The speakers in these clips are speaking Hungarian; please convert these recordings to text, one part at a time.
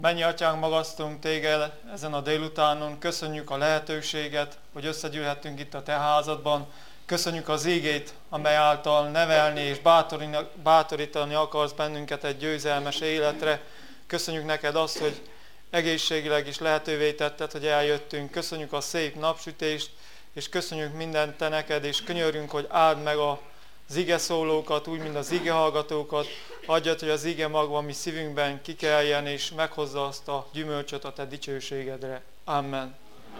Mennyi Atyánk, magasztunk Téged ezen a délutánon, köszönjük a lehetőséget, hogy összegyűlhettünk itt a Te házadban. Köszönjük az ígét, amely által nevelni és bátorítani akarsz bennünket egy győzelmes életre. Köszönjük neked azt, hogy egészségileg is lehetővé tetted, hogy eljöttünk. Köszönjük a szép napsütést, és köszönjük mindent Te neked, és könyörgünk, hogy áld meg az ige szólókat, úgy, mint az ige hallgatókat. Adjad, hogy az ige magva a mi szívünkben kikeljen, és meghozza azt a gyümölcsöt a Te dicsőségedre. Amen.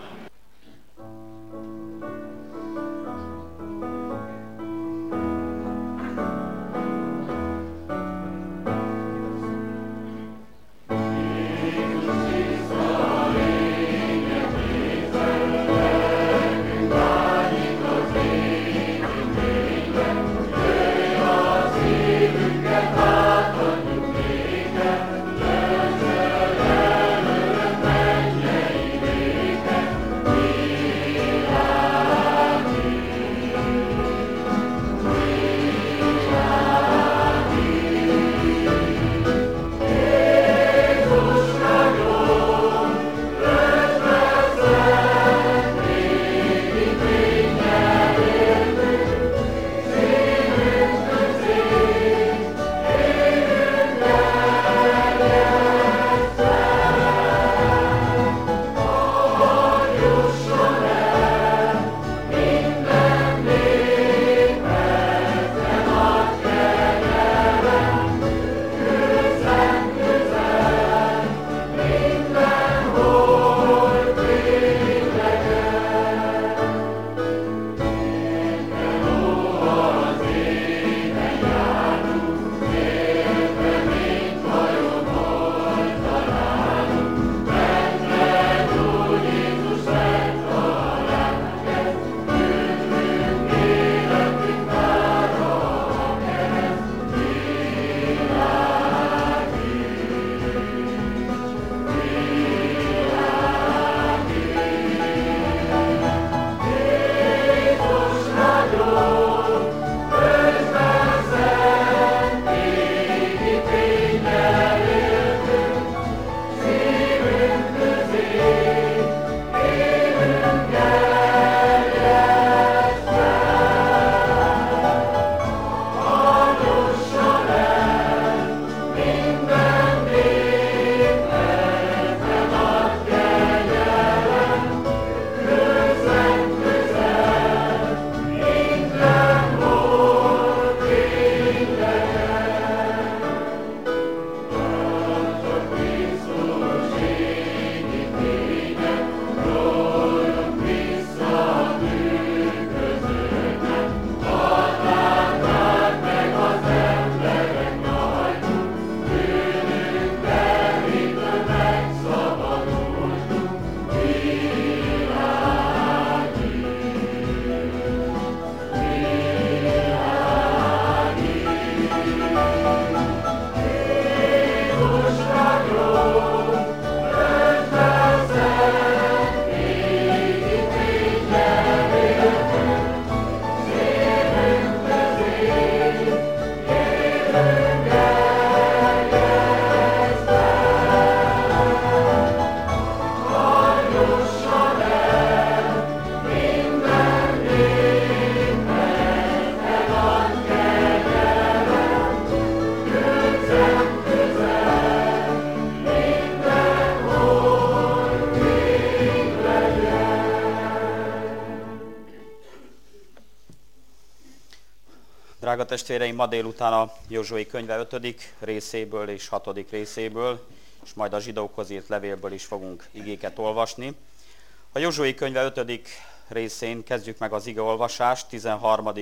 Drága testvéreim, ma délután a Józsué könyve 5. részéből és 6. részéből, és majd a zsidókhoz írt levélből is fogunk igéket olvasni. A Józsué könyve 5. részén kezdjük meg az igeolvasást 13.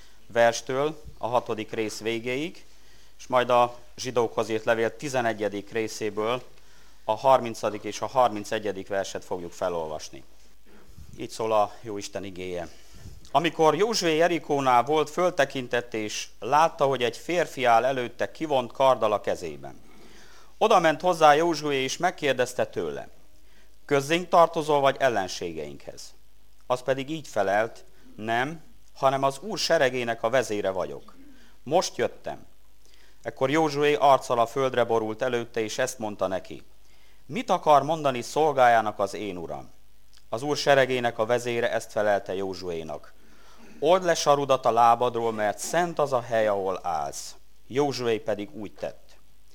verstől a 6. rész végéig, és majd a zsidókhoz írt levél 11. részéből a 30. és a 31. verset fogjuk felolvasni. Így szól a Jóisten igéje. Amikor Józsué Jerikónál volt, föltekintett, és látta, hogy egy férfi áll előtte kivont karddal a kezében. Oda ment hozzá Józsué, és megkérdezte tőle: Közzénk tartozol, vagy ellenségeinkhez? Az pedig így felelt: Nem, hanem az Úr seregének a vezére vagyok. Most jöttem. Ekkor Józsué arccal a földre borult előtte, és ezt mondta neki: Mit akar mondani szolgájának az én uram? Az Úr seregének a vezére ezt felelte Józsuénak. Old le sarudat a lábadról, mert szent az a hely, ahol állsz. Józsué pedig úgy tett.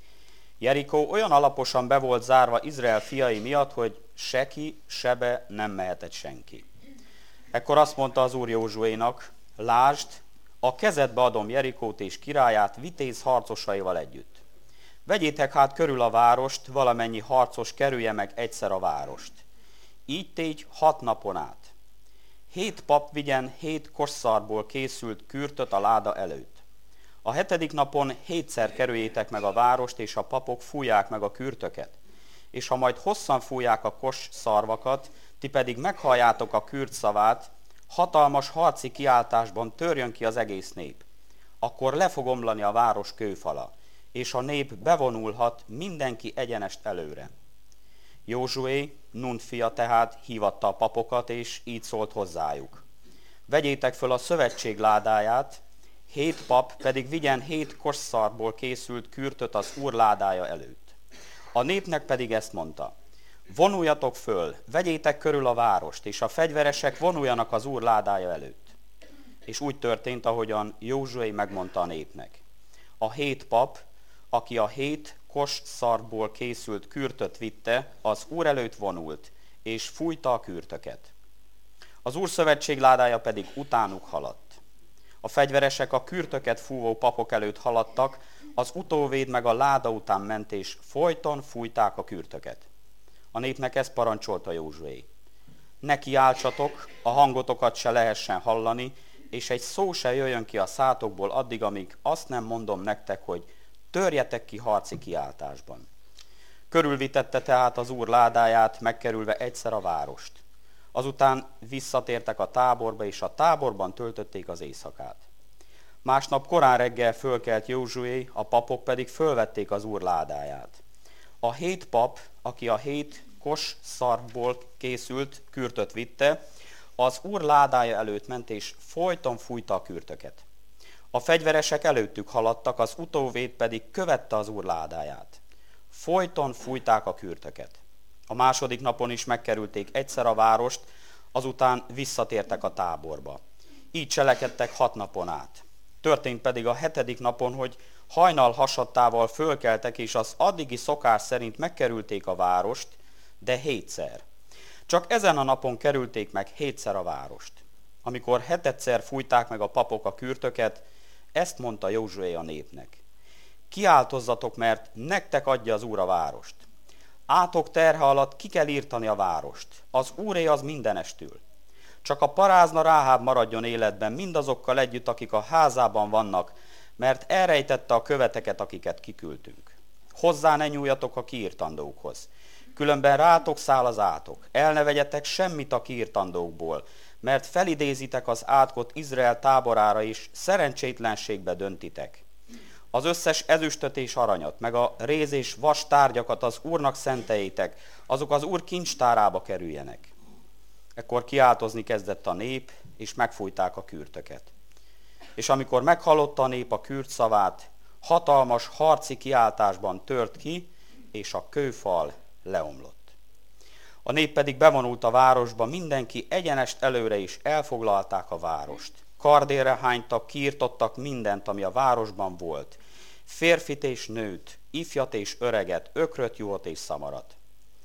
Jerikó olyan alaposan be volt zárva Izrael fiai miatt, hogy se ki, se be nem mehetett senki. Ekkor azt mondta az Úr Józsuénak, lásd, a kezedbe adom Jerikót és királyát vitéz harcosaival együtt. Vegyétek hát körül a várost, valamennyi harcos kerülje meg egyszer a várost. Így tégy 6 napon át. 7 pap vigyen 7 kosszarból készült kürtöt a láda előtt. A 7. napon 7-szer kerüljétek meg a várost, és a papok fújják meg a kürtöket. És ha majd hosszan fújják a kos szarvakat, ti pedig meghalljátok a kürt szavát, hatalmas harci kiáltásban törjön ki az egész nép. Akkor le fog omlani a város kőfala, és a nép bevonulhat mindenki egyenest előre. Józsué, Nun fia tehát hívatta a papokat, és így szólt hozzájuk. Vegyétek föl a szövetség ládáját, 7 pap pedig vigyen 7 kosszarból készült kürtöt az Úr ládája előtt. A népnek pedig ezt mondta, vonuljatok föl, vegyétek körül a várost, és a fegyveresek vonuljanak az Úr ládája előtt. És úgy történt, ahogyan Józsué megmondta a népnek. A 7 pap, aki a 7 kosszarból készült kürtöt vitte, az Úr előtt vonult, és fújta a kürtöket. Az Úr szövetség ládája pedig utánuk haladt. A fegyveresek a kürtöket fúvó papok előtt haladtak, az utóvéd meg a láda után ment, és folyton fújták a kürtöket. A népnek ezt parancsolta Józsué. Ne kiáltsatok, a hangotokat se lehessen hallani, és egy szó se jöjjön ki a szátokból addig, amíg azt nem mondom nektek, hogy törjetek ki harci kiáltásban. Körülvitette tehát az Úr ládáját, megkerülve egyszer a várost. Azután visszatértek a táborba, és a táborban töltötték az éjszakát. Másnap korán reggel fölkelt Józsué, a papok pedig fölvették az Úr ládáját. A 7 pap, aki a 7 kos szarvból készült kürtöt vitte, az Úr ládája előtt ment, és folyton fújta a kürtöket. A fegyveresek előttük haladtak, az utóvéd pedig követte az Úr ládáját. Folyton fújták a kürtöket. A második napon is megkerülték egyszer a várost, azután visszatértek a táborba. Így cselekedtek 6 napon át. Történt pedig a 7. napon, hogy hajnal hasadtával fölkeltek, és az addigi szokás szerint megkerülték a várost, de 7-szer. Csak ezen a napon kerülték meg 7-szer a várost. Amikor 7-szer fújták meg a papok a kürtöket, ezt mondta Józsué a népnek. Kiáltozzatok, mert nektek adja az Úr a várost. Átok terhe alatt ki kell írtani a várost. Az Úré az mindenestül. Csak a parázna Ráháb maradjon életben mindazokkal együtt, akik a házában vannak, mert elrejtette a követeket, akiket kiküldtünk. Hozzá ne nyúljatok a kiírtandókhoz. Különben rátok száll az átok. El ne vegyetek semmit a kiírtandókból, mert felidézitek az átkot Izrael táborára is, szerencsétlenségbe döntitek. Az összes ezüstöt és aranyat, meg a réz és vas tárgyakat az Úrnak szenteljétek, azok az Úr kincstárába kerüljenek. Ekkor kiáltozni kezdett a nép, és megfújták a kürtöket. És amikor meghallotta a nép a kürt szavát, hatalmas harci kiáltásban tört ki, és a kőfal leomlott. A nép pedig bevonult a városba, mindenki egyenest előre is elfoglalták a várost. Kardérre hánytak, kiirtottak mindent, ami a városban volt. Férfit és nőt, ifjat és öreget, ökröt, juhot és szamarat.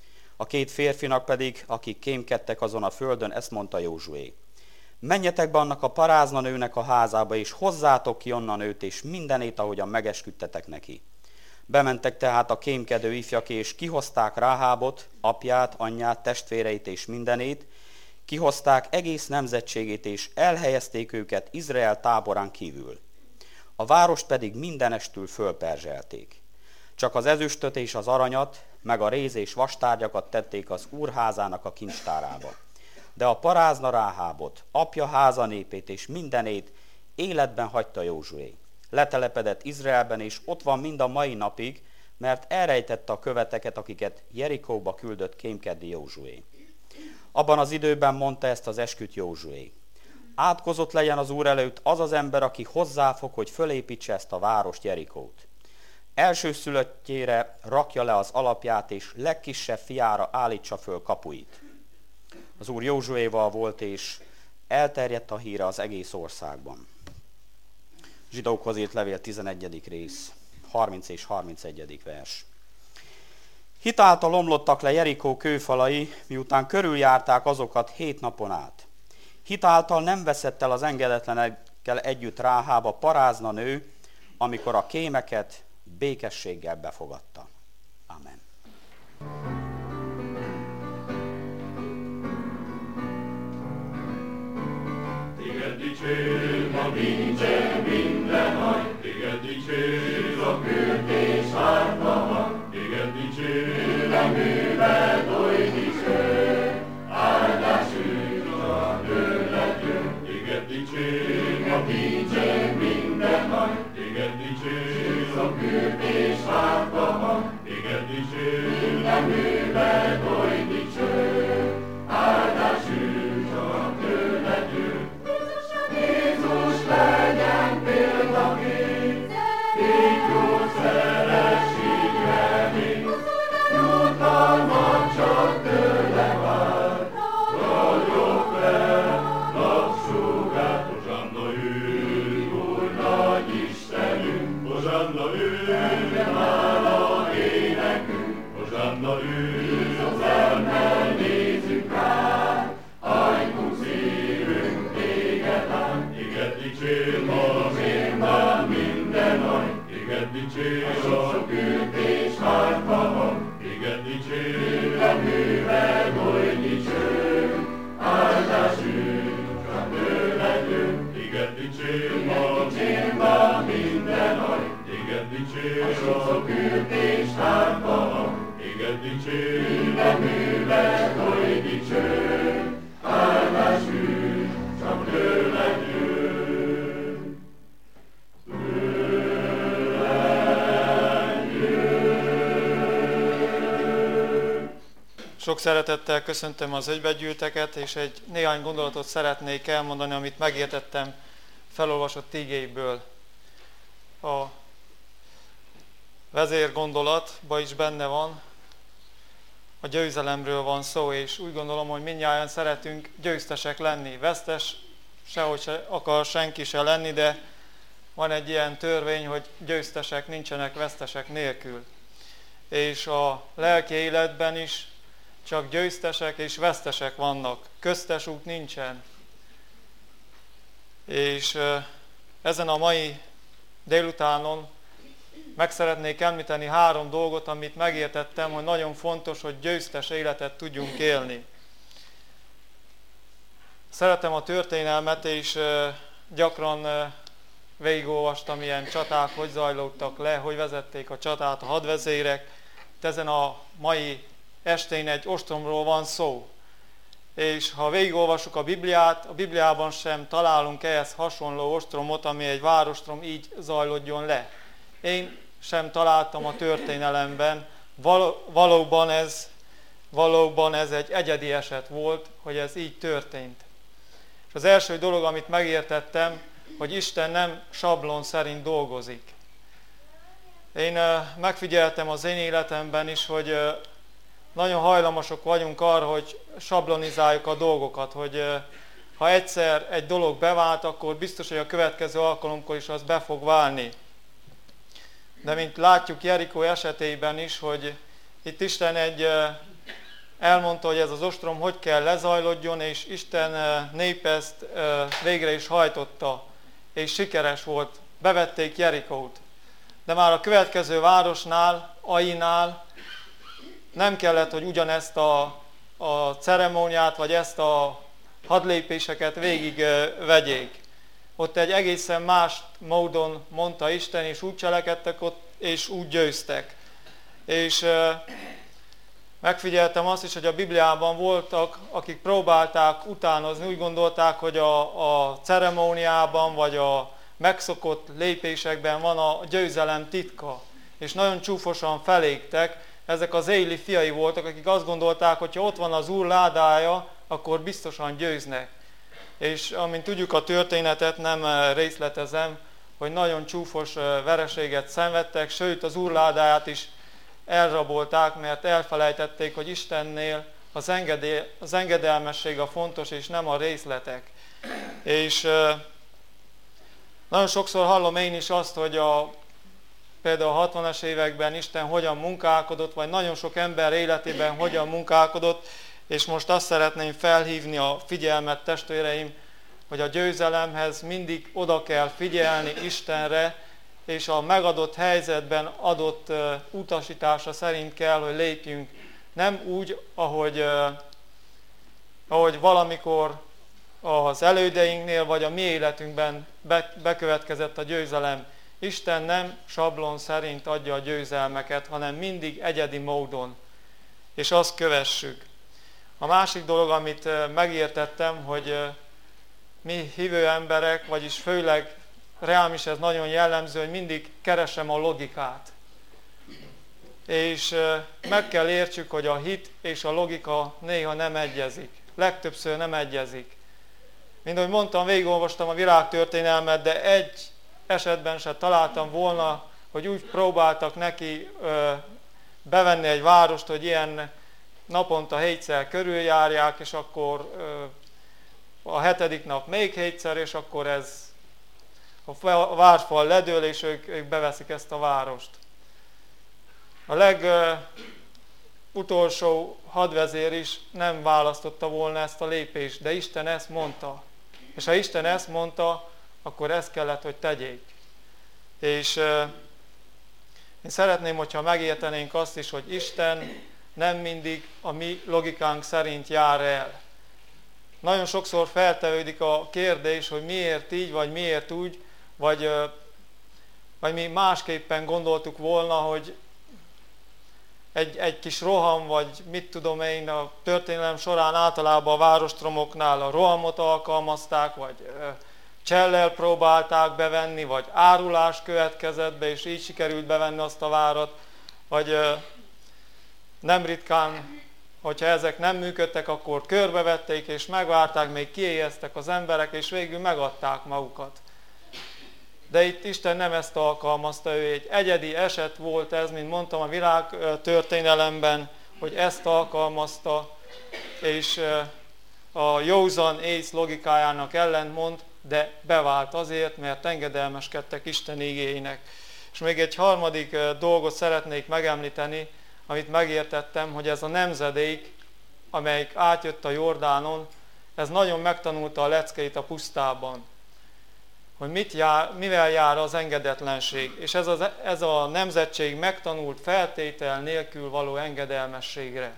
A 2 férfinak pedig, akik kémkedtek azon a földön, ezt mondta Józsué. Menjetek be annak a parázna nőnek a házába, és hozzátok ki onnan őt, és mindenét, ahogyan megesküdtetek neki. Bementek tehát a kémkedő ifjak, és kihozták Ráhábot, apját, anyját, testvéreit és mindenét, kihozták egész nemzetségét, és elhelyezték őket Izrael táborán kívül. A várost pedig mindenestül fölperzselték. Csak az ezüstöt és az aranyat, meg a réz és vastárgyakat tették az Úr házának a kincstárába. De a parázna Ráhábot, apja háza népét és mindenét életben hagyta Józsué. Letelepedett Izraelben, és ott van mind a mai napig, mert elrejtette a követeket, akiket Jerikóba küldött kémkedni Józsué. Abban az időben mondta ezt az esküt Józsué. Átkozott legyen az Úr előtt az az ember, aki hozzáfog, hogy fölépítse ezt a várost, Jerikót. elsőszülöttjére rakja le az alapját, és legkisebb fiára állítsa föl kapuit. Az Úr Józsuéval volt, és elterjedt a híre az egész országban. Zsidókhoz írt levél 11. rész, 30 és 31. vers. Hitáltal omlottak le Jerikó kőfalai, miután körüljárták azokat 7 napon át. Hitáltal nem veszett el az engedetlenekkel együtt Ráháb a parázna nő, amikor a kémeket békességgel befogadta. Amen. Téged dicsér ma minden haj, téged dicsér a kőt és ártalma, téged dicsér a műved oly dicső, áldás üdv a tőled jön. Téged dicsér ma minden haj, téged dicsér a kőt és ártalma, téged dicsér a műved oly dicső, áldás üdv a tőled jön. Jézus legyen példakép, Jézus szeressék remény, jutalmat csak tőle vár. Ragyog fel napsugár, hozsanna ő, Úr nagy Istenünk, hozsanna ő, hála énekünk, hozsanna ő, szemmel nézzük rá, ajkunk szívünk téged lát. Téged dicsér ma minden haj, téged dicsér a kőt és háttalma, téged dicsér a műved oly dicső, áldás üdv csak tőled jön. Téged dicsér ma minden haj, téged dicsér a kőt és háttalma, téged dicsér a műved oly dicső, áldás üdv csak tőled jön. Sok szeretettel köszöntöm az egybegyűlteket, és egy néhány gondolatot szeretnék elmondani, amit megértettem felolvasott igéből. A vezérgondolatban is benne van, a győzelemről van szó, és úgy gondolom, hogy mindnyájan szeretünk győztesek lenni. Vesztes sehogy se akar senki se lenni, de van egy ilyen törvény, hogy győztesek nincsenek vesztesek nélkül. És a lelki életben is csak győztesek és vesztesek vannak. Köztes út nincsen. És ezen a mai délutánon meg szeretnék említeni 3 dolgot, amit megértettem, hogy nagyon fontos, hogy győztes életet tudjunk élni. Szeretem a történelmet, és gyakran végigolvastam ilyen csaták, hogy zajlottak le, hogy vezették a csatát a hadvezérek. Itt ezen a mai estén egy ostromról van szó. És ha végigolvassuk a Bibliát, a Bibliában sem találunk ehhez hasonló ostromot, ami egy várostrom így zajlódjon le. Én sem találtam a történelemben. Valóban ez egy egyedi eset volt, hogy ez így történt. És az első dolog, amit megértettem, hogy Isten nem sablon szerint dolgozik. Én megfigyeltem az én életemben is, hogy nagyon hajlamosok vagyunk arra, hogy sablonizáljuk a dolgokat, hogy ha egyszer egy dolog bevált, akkor biztos, hogy a következő alkalomkor is az be fog válni. De mint látjuk Jerikó esetében is, hogy itt Isten elmondta, hogy ez az ostrom hogy kell lezajlódjon, és Isten népe ezt végre is hajtotta, és sikeres volt. Bevették Jerikót. De már a következő városnál, Ainál nem kellett, hogy ugyanezt a ceremóniát, vagy ezt a hadlépéseket végig vegyék. Ott egy egészen más módon mondta Isten, és úgy cselekedtek ott, és úgy győztek. És megfigyeltem azt is, hogy a Bibliában voltak, akik próbálták utánozni, úgy gondolták, hogy a ceremóniában, vagy a megszokott lépésekben van a győzelem titka. És nagyon csúfosan felégtek. Ezek az Éli fiai voltak, akik azt gondolták, hogy ha ott van az Úr ládája, akkor biztosan győznek. És amint tudjuk a történetet, nem részletezem, hogy nagyon csúfos vereséget szenvedtek, sőt az úrládáját is elrabolták, mert elfelejtették, hogy Istennél az engedelmesség a fontos, és nem a részletek. És nagyon sokszor hallom én is azt, hogy például a 60-as években Isten hogyan munkálkodott, vagy nagyon sok ember életében hogyan munkálkodott, és most azt szeretném felhívni a figyelmet, testvéreim, hogy a győzelemhez mindig oda kell figyelni Istenre, és a megadott helyzetben adott utasítása szerint kell, hogy lépjünk. Nem úgy, ahogy valamikor az elődeinknél, vagy a mi életünkben bekövetkezett a győzelem. Isten nem sablon szerint adja a győzelmeket, hanem mindig egyedi módon, és azt kövessük. A másik dolog, amit megértettem, hogy mi hívő emberek, vagyis főleg rám is ez nagyon jellemző, hogy mindig keresem a logikát. És meg kell értsük, hogy a hit és a logika néha nem egyezik. Legtöbbször nem egyezik. Mint ahogy mondtam, végigolvastam a világtörténelmet, de egy esetben se találtam volna, hogy úgy próbáltak neki bevenni egy várost, hogy ilyen naponta 7-szer körüljárják, és akkor a 7. nap még 7-szer, és akkor a várfal ledől, és ők beveszik ezt a várost. A legutolsó hadvezér is nem választotta volna ezt a lépést, de Isten ezt mondta. És ha Isten ezt mondta, akkor ezt kellett, hogy tegyék. És én szeretném, hogyha megértenénk azt is, hogy Isten nem mindig a mi logikánk szerint jár el. Nagyon sokszor feltevődik a kérdés, hogy miért így, vagy miért úgy, vagy mi másképpen gondoltuk volna, hogy egy kis roham, vagy mit tudom én, a történelem során általában a várostromoknál a rohamot alkalmazták, vagy csellel próbálták bevenni, vagy árulás következett be, és így sikerült bevenni azt a várat, vagy nem ritkán, hogyha ezek nem működtek, akkor körbevették, és megvárták, még kiéheztek az emberek, és végül megadták magukat. De itt Isten nem ezt alkalmazta, ő egy egyedi eset volt ez, mint mondtam a világ történelemben, hogy ezt alkalmazta, és a józan ész logikájának ellentmond, de bevált azért, mert engedelmeskedtek Isten igéinek. És még egy harmadik dolgot szeretnék megemlíteni, amit megértettem, hogy ez a nemzedék, amelyik átjött a Jordánon, ez nagyon megtanulta a leckeit a pusztában, hogy mivel jár az engedetlenség. És ez a nemzetség megtanult feltétel nélkül való engedelmességre.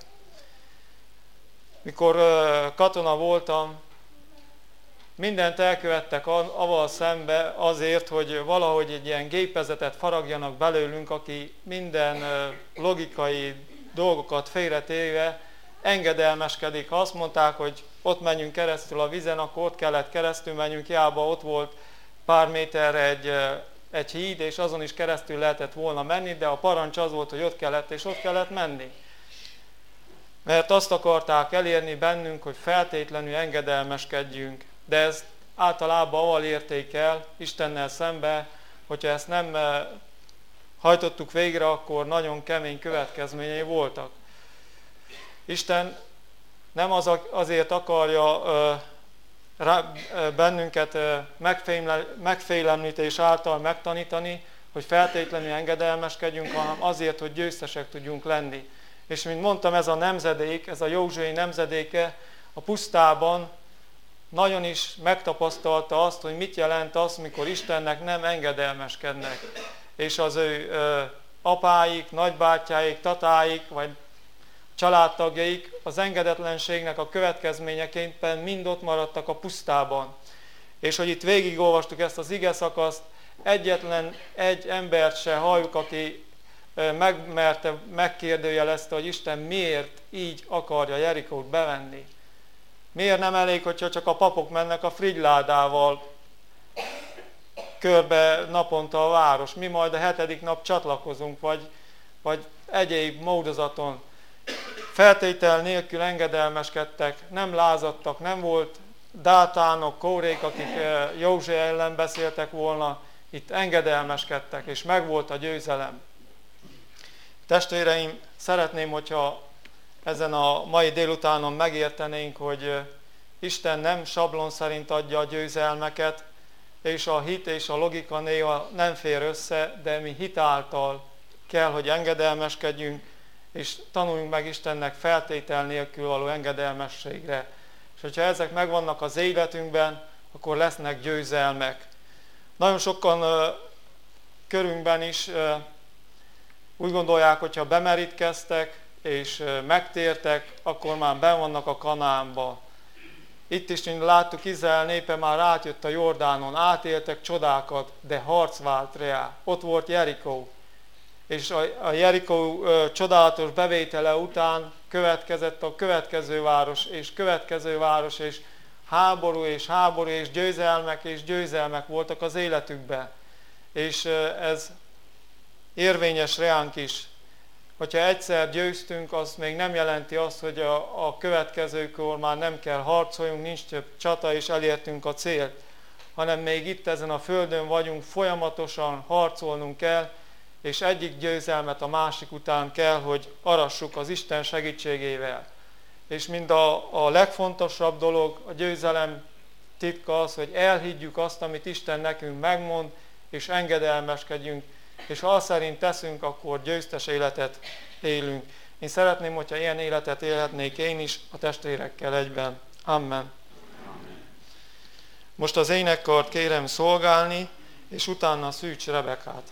Mikor katona voltam, mindent elkövettek avval szembe azért, hogy valahogy egy ilyen gépezetet faragjanak belőlünk, aki minden logikai dolgokat félretéve engedelmeskedik. Ha azt mondták, hogy ott menjünk keresztül a vízen, akkor ott kellett keresztül menjünk, hiába ott volt pár méterre egy híd, és azon is keresztül lehetett volna menni, de a parancs az volt, hogy ott kellett, és ott kellett menni. Mert azt akarták elérni bennünk, hogy feltétlenül engedelmeskedjünk, de ezt általában avval érték el Istennel szembe, hogyha ezt nem hajtottuk végre, akkor nagyon kemény következményei voltak. Isten nem azért akarja bennünket megfélemlítés által megtanítani, hogy feltétlenül engedelmeskedjünk, hanem azért, hogy győztesek tudjunk lenni. És mint mondtam, ez a nemzedék, ez a Józsué nemzedéke a pusztában nagyon is megtapasztalta azt, hogy mit jelent az, mikor Istennek nem engedelmeskednek. És az ő apáik, nagybátyáik, tatáik, vagy családtagjaik az engedetlenségnek a következményeképpen mind ott maradtak a pusztában. És hogy itt végigolvastuk ezt az igeszakaszt, egyetlen egy embert se halljuk, aki megmerte megkérdőjelezte, hogy Isten miért így akarja Jerikót bevenni. Miért nem elég, hogyha csak a papok mennek a frigyládával körbe naponta a város. Mi majd a 7. nap csatlakozunk, vagy egyéb módozaton. Feltétel nélkül engedelmeskedtek, nem lázadtak, nem volt Dátánok, Kórék, akik Józsué ellen beszéltek volna, itt engedelmeskedtek, és megvolt a győzelem. Testvéreim, szeretném, hogyha ezen a mai délutánon megértenénk, hogy Isten nem sablon szerint adja a győzelmeket, és a hit és a logika néha nem fér össze, de mi hit által kell, hogy engedelmeskedjünk, és tanuljunk meg Istennek feltétel nélkül való engedelmességre. És hogyha ezek megvannak az életünkben, akkor lesznek győzelmek. Nagyon sokan körünkben is úgy gondolják, hogyha bemerítkeztek és megtértek, akkor már benn vannak a Kanaánba. Itt is, mint láttuk, Izrael népe már átjött a Jordánon, átéltek csodákat, de harc vált rá. Ott volt Jerikó. És a Jerikó csodálatos bevétele után következett a következő város, és háború és győzelmek voltak az életükben. És ez érvényes reánk is. Hogyha egyszer győztünk, az még nem jelenti azt, hogy a következőkor már nem kell harcoljunk, nincs több csata, és elértünk a célt, hanem még itt ezen a földön vagyunk, folyamatosan harcolnunk kell, és egyik győzelmet a másik után kell, hogy arassuk az Isten segítségével. És mind a legfontosabb dolog, a győzelem titka az, hogy elhiggyük azt, amit Isten nekünk megmond, és engedelmeskedjünk, és ha azt szerint teszünk, akkor győztes életet élünk. Én szeretném, hogyha ilyen életet élhetnék én is a testvérekkel egyben. Amen. Most az énekkart kérem szolgálni, és utána Szűcs Rebekát.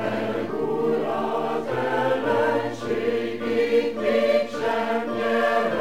Yeah.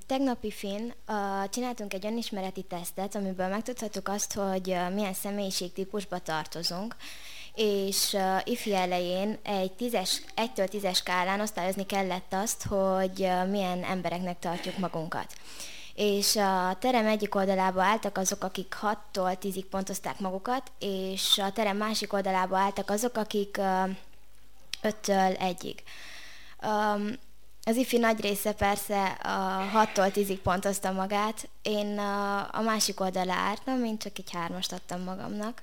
Tegnapi fin csináltunk egy önismereti tesztet, amiből megtudhattuk azt, hogy milyen személyiségtípusba tartozunk, és ifi elején egy 1-től 10-es skálán osztályozni kellett azt, hogy milyen embereknek tartjuk magunkat. És a terem egyik oldalába álltak azok, akik 6-tól 10-ig pontozták magukat, és a terem másik oldalába álltak azok, akik 5-től 1-ig. Az ifi nagy része persze a 6-tól 10-ig pontozta magát, én a másik oldalra álltam, én csak egy 3-ast adtam magamnak.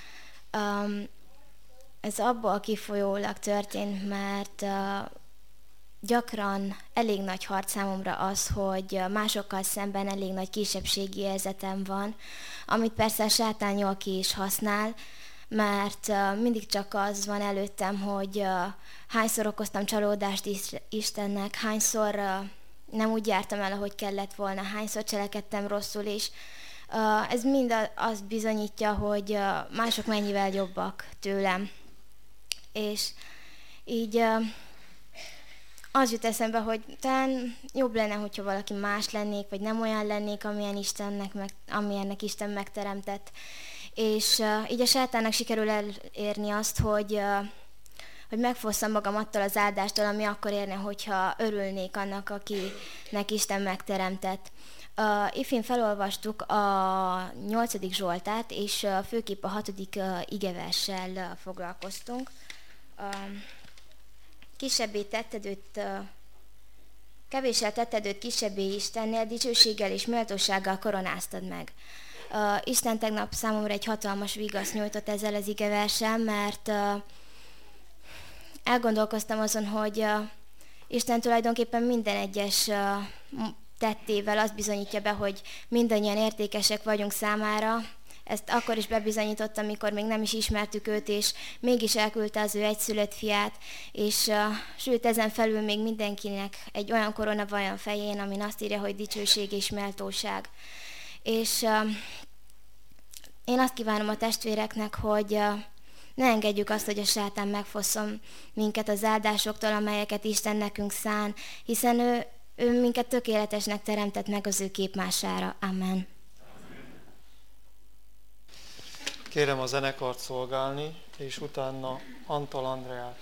Ez abból kifolyólag történt, mert gyakran elég nagy harc számomra az, hogy másokkal szemben elég nagy kisebbségi érzetem van, amit persze a sátán jól ki is használ, mert mindig csak az van előttem, hogy hányszor okoztam csalódást Istennek, hányszor nem úgy jártam el, ahogy kellett volna, hányszor cselekedtem rosszul, és ez mind azt bizonyítja, hogy mások mennyivel jobbak tőlem. És így az jut eszembe, hogy talán jobb lenne, hogyha valaki más lennék, vagy nem olyan lennék, amilyennek Isten megteremtett. És így a sátának sikerül elérni azt, hogy megfosszam magam attól az áldástól, ami akkor érne, hogyha örülnék annak, akinek Isten megteremtett. Ifin felolvastuk a 8. Zsoltát, és főképp a 6. igeverssel foglalkoztunk. Kevéssel tetted őt kisebbé Istennél, dicsőséggel és méltósággal koronáztad meg. Isten tegnap számomra egy hatalmas vigaszt nyújtott ezzel az igeverssel, mert elgondolkoztam azon, hogy Isten tulajdonképpen minden egyes tettével azt bizonyítja be, hogy mindannyian értékesek vagyunk számára. Ezt akkor is bebizonyította, amikor még nem is ismertük őt, és mégis elküldte az ő egyszülött fiát, és sőt ezen felül még mindenkinek egy olyan korona van a fején, amin azt írja, hogy dicsőség és méltóság. És én azt kívánom a testvéreknek, hogy ne engedjük azt, hogy a sátán megfosszon minket az áldásoktól, amelyeket Isten nekünk szán, hiszen ő minket tökéletesnek teremtett meg az ő képmására. Amen. Kérem a zenekart szolgálni, és utána Antal Andreát.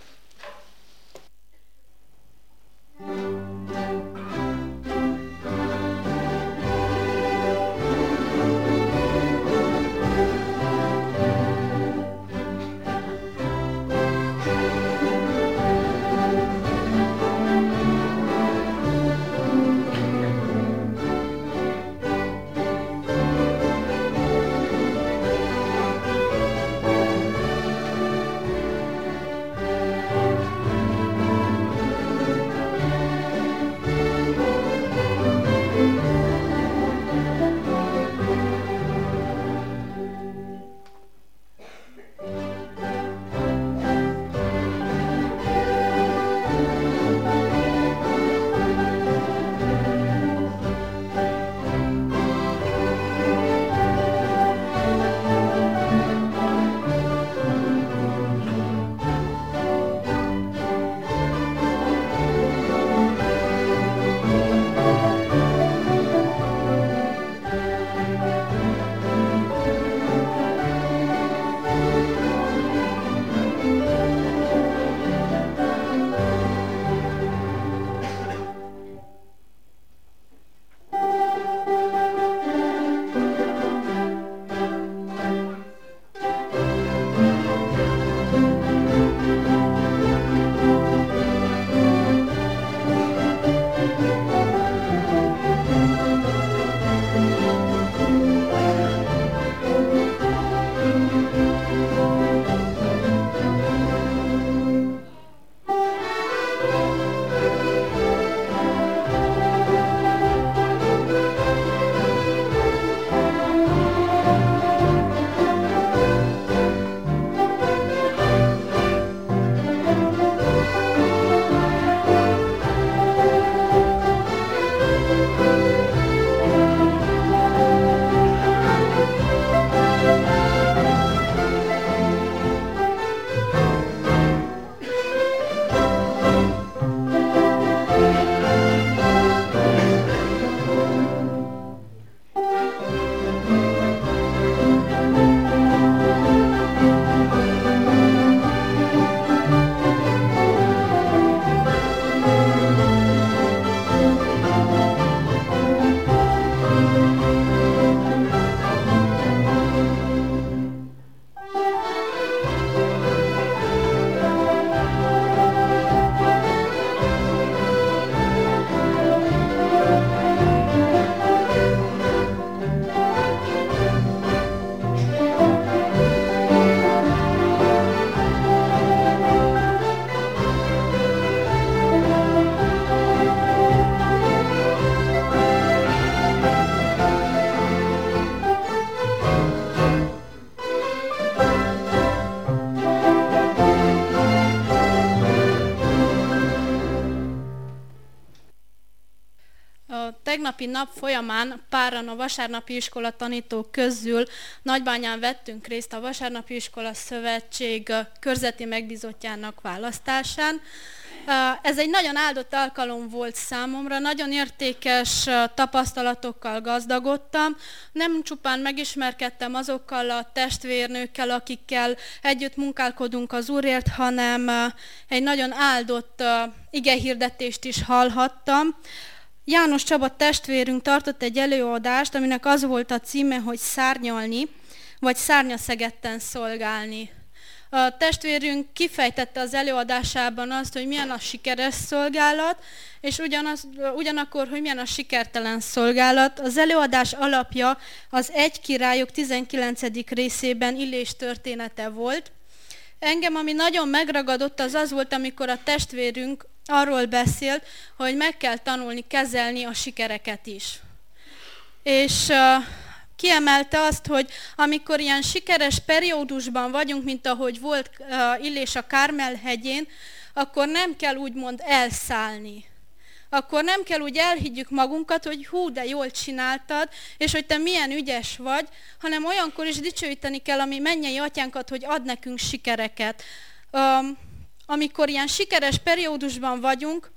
A tegnapi nap folyamán páran a vasárnapi iskola tanítók közül Nagybányán vettünk részt a Vasárnapi Iskola Szövetség körzeti megbízottjának választásán. Ez egy nagyon áldott alkalom volt számomra, nagyon értékes tapasztalatokkal gazdagodtam. Nem csupán megismerkedtem azokkal a testvérnőkkel, akikkel együtt munkálkodunk az Úrért, hanem egy nagyon áldott igehirdetést is hallhattam. János Csaba testvérünk tartott egy előadást, aminek az volt a címe, hogy szárnyalni, vagy szárnyaszegetten szolgálni. A testvérünk kifejtette az előadásában azt, hogy milyen a sikeres szolgálat, és ugyanakkor, hogy milyen a sikertelen szolgálat. Az előadás alapja az 1 Királyok 19. részében Illés története volt. Engem, ami nagyon megragadott, az volt, amikor a testvérünk arról beszélt, hogy meg kell tanulni kezelni a sikereket is. És kiemelte azt, hogy amikor ilyen sikeres periódusban vagyunk, mint ahogy volt Illés a Kármel-hegyén, akkor nem kell úgymond elszállni. Akkor nem kell úgy elhiggyük magunkat, hogy hú, de jól csináltad, és hogy te milyen ügyes vagy, hanem olyankor is dicsőíteni kell a mi mennyei atyánkat, hogy ad nekünk sikereket. Amikor ilyen sikeres periódusban vagyunk,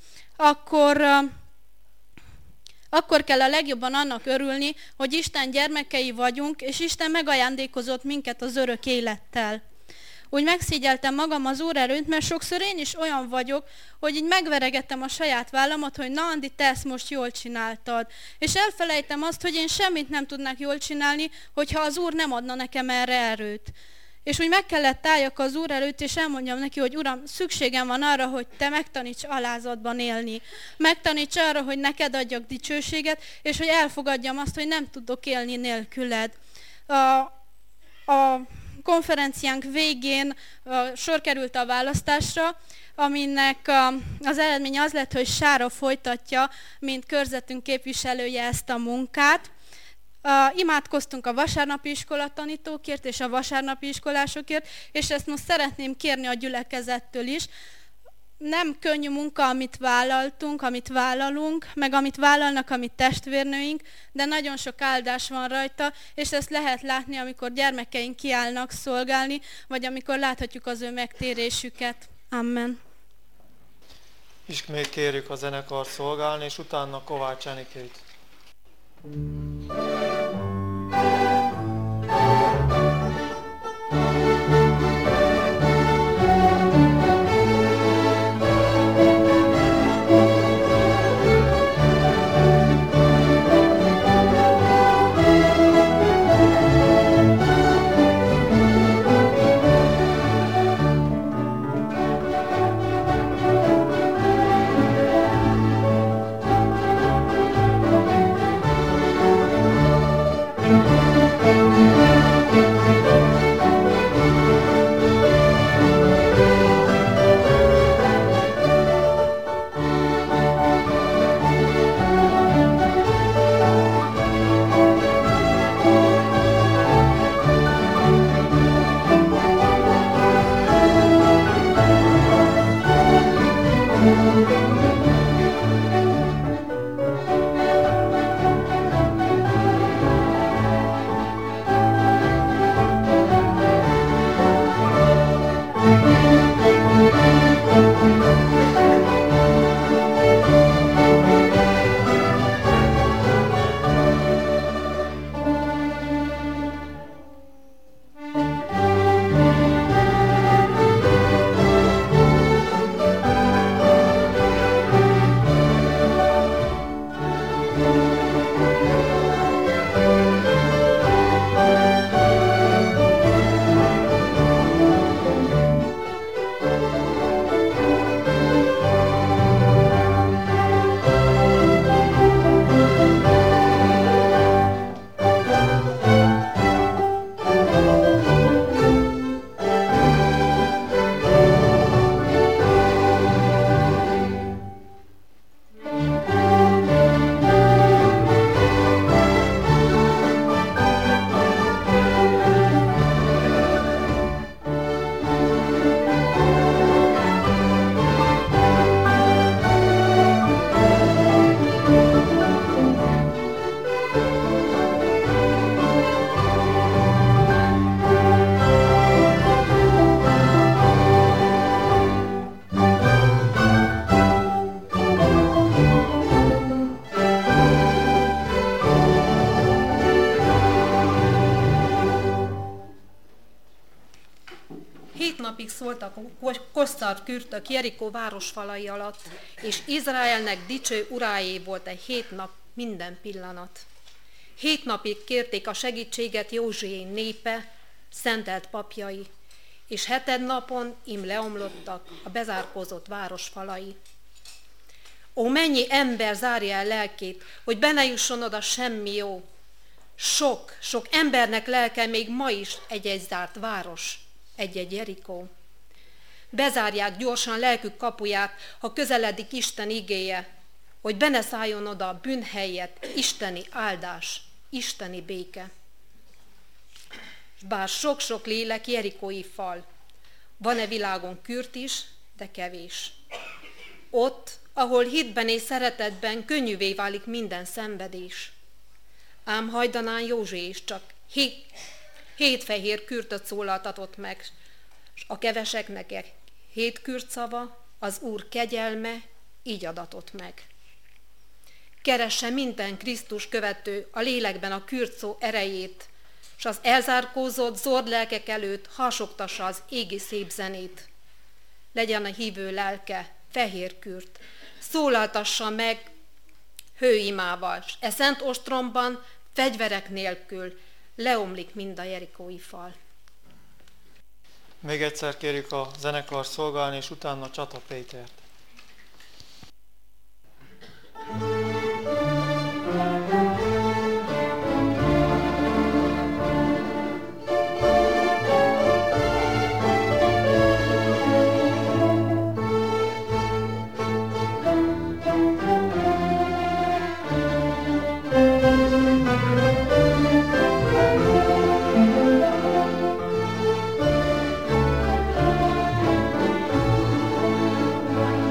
akkor kell a legjobban annak örülni, hogy Isten gyermekei vagyunk, és Isten megajándékozott minket az örök élettel. Úgy megszégyeltem magam az Úr előtt, mert sokszor én is olyan vagyok, hogy így megveregettem a saját vállamat, hogy na Andi, te ezt most jól csináltad. És elfelejtem azt, hogy én semmit nem tudnak jól csinálni, hogyha az Úr nem adna nekem erre erőt. És úgy meg kellett álljak az Úr előtt, és elmondjam neki, hogy Uram, szükségem van arra, hogy te megtaníts alázatban élni. Megtaníts arra, hogy neked adjak dicsőséget, és hogy elfogadjam azt, hogy nem tudok élni nélküled. A konferenciánk végén sor került a választásra, aminek az eredménye az lett, hogy Sára folytatja, mint körzetünk képviselője ezt a munkát. Imádkoztunk a vasárnapi iskola tanítókért és a vasárnapi iskolásokért, és ezt most szeretném kérni a gyülekezettől is. Nem könnyű munka, amit vállaltunk, amit vállalunk, meg amit vállalnak a mi testvérnőink, de nagyon sok áldás van rajta, és ezt lehet látni, amikor gyermekeink kiállnak szolgálni, vagy amikor láthatjuk az ő megtérésüket. Amen. Ismét kérjük a zenekar szolgálni, és utána Kovács Enikét. Thank szóltak a kosztart kürtök Jerikó városfalai alatt, és Izraelnek dicső uráé volt egy 7 nap minden pillanat. 7 napig kérték a segítséget Józsué népe, szentelt papjai, és 7. napon ím leomlottak a bezárkózott városfalai. Ó, mennyi ember zárja el lelkét, hogy be ne jusson oda semmi jó. Sok embernek lelke még ma is egy-egy zárt város, egy-egy Jerikó. Bezárják gyorsan lelkük kapuját, ha közeledik Isten igéje, hogy be ne szálljon oda a bűn helyett isteni áldás, isteni béke. Bár sok-sok lélek jerikói fal, van-e világon kürt is, de kevés. Ott, ahol hitben és szeretetben könnyűvé válik minden szenvedés. Ám hajdanán Józsué is csak 7 fehér kürtöt szólaltatott meg, és a keveseknek 7 kürt szava, az Úr kegyelme így adatott meg. Keresse minden Krisztus követő a lélekben a kürt szó erejét, s az elzárkózott zord lelkek előtt harsogtassa az égi szép zenét. Legyen a hívő lelke fehér kürt, szólaltassa meg hőimával, s szent ostromban fegyverek nélkül leomlik mind a jerikói fal. Még egyszer kérjük a zenekar szolgálni, és utána Csata Pétert. Amen.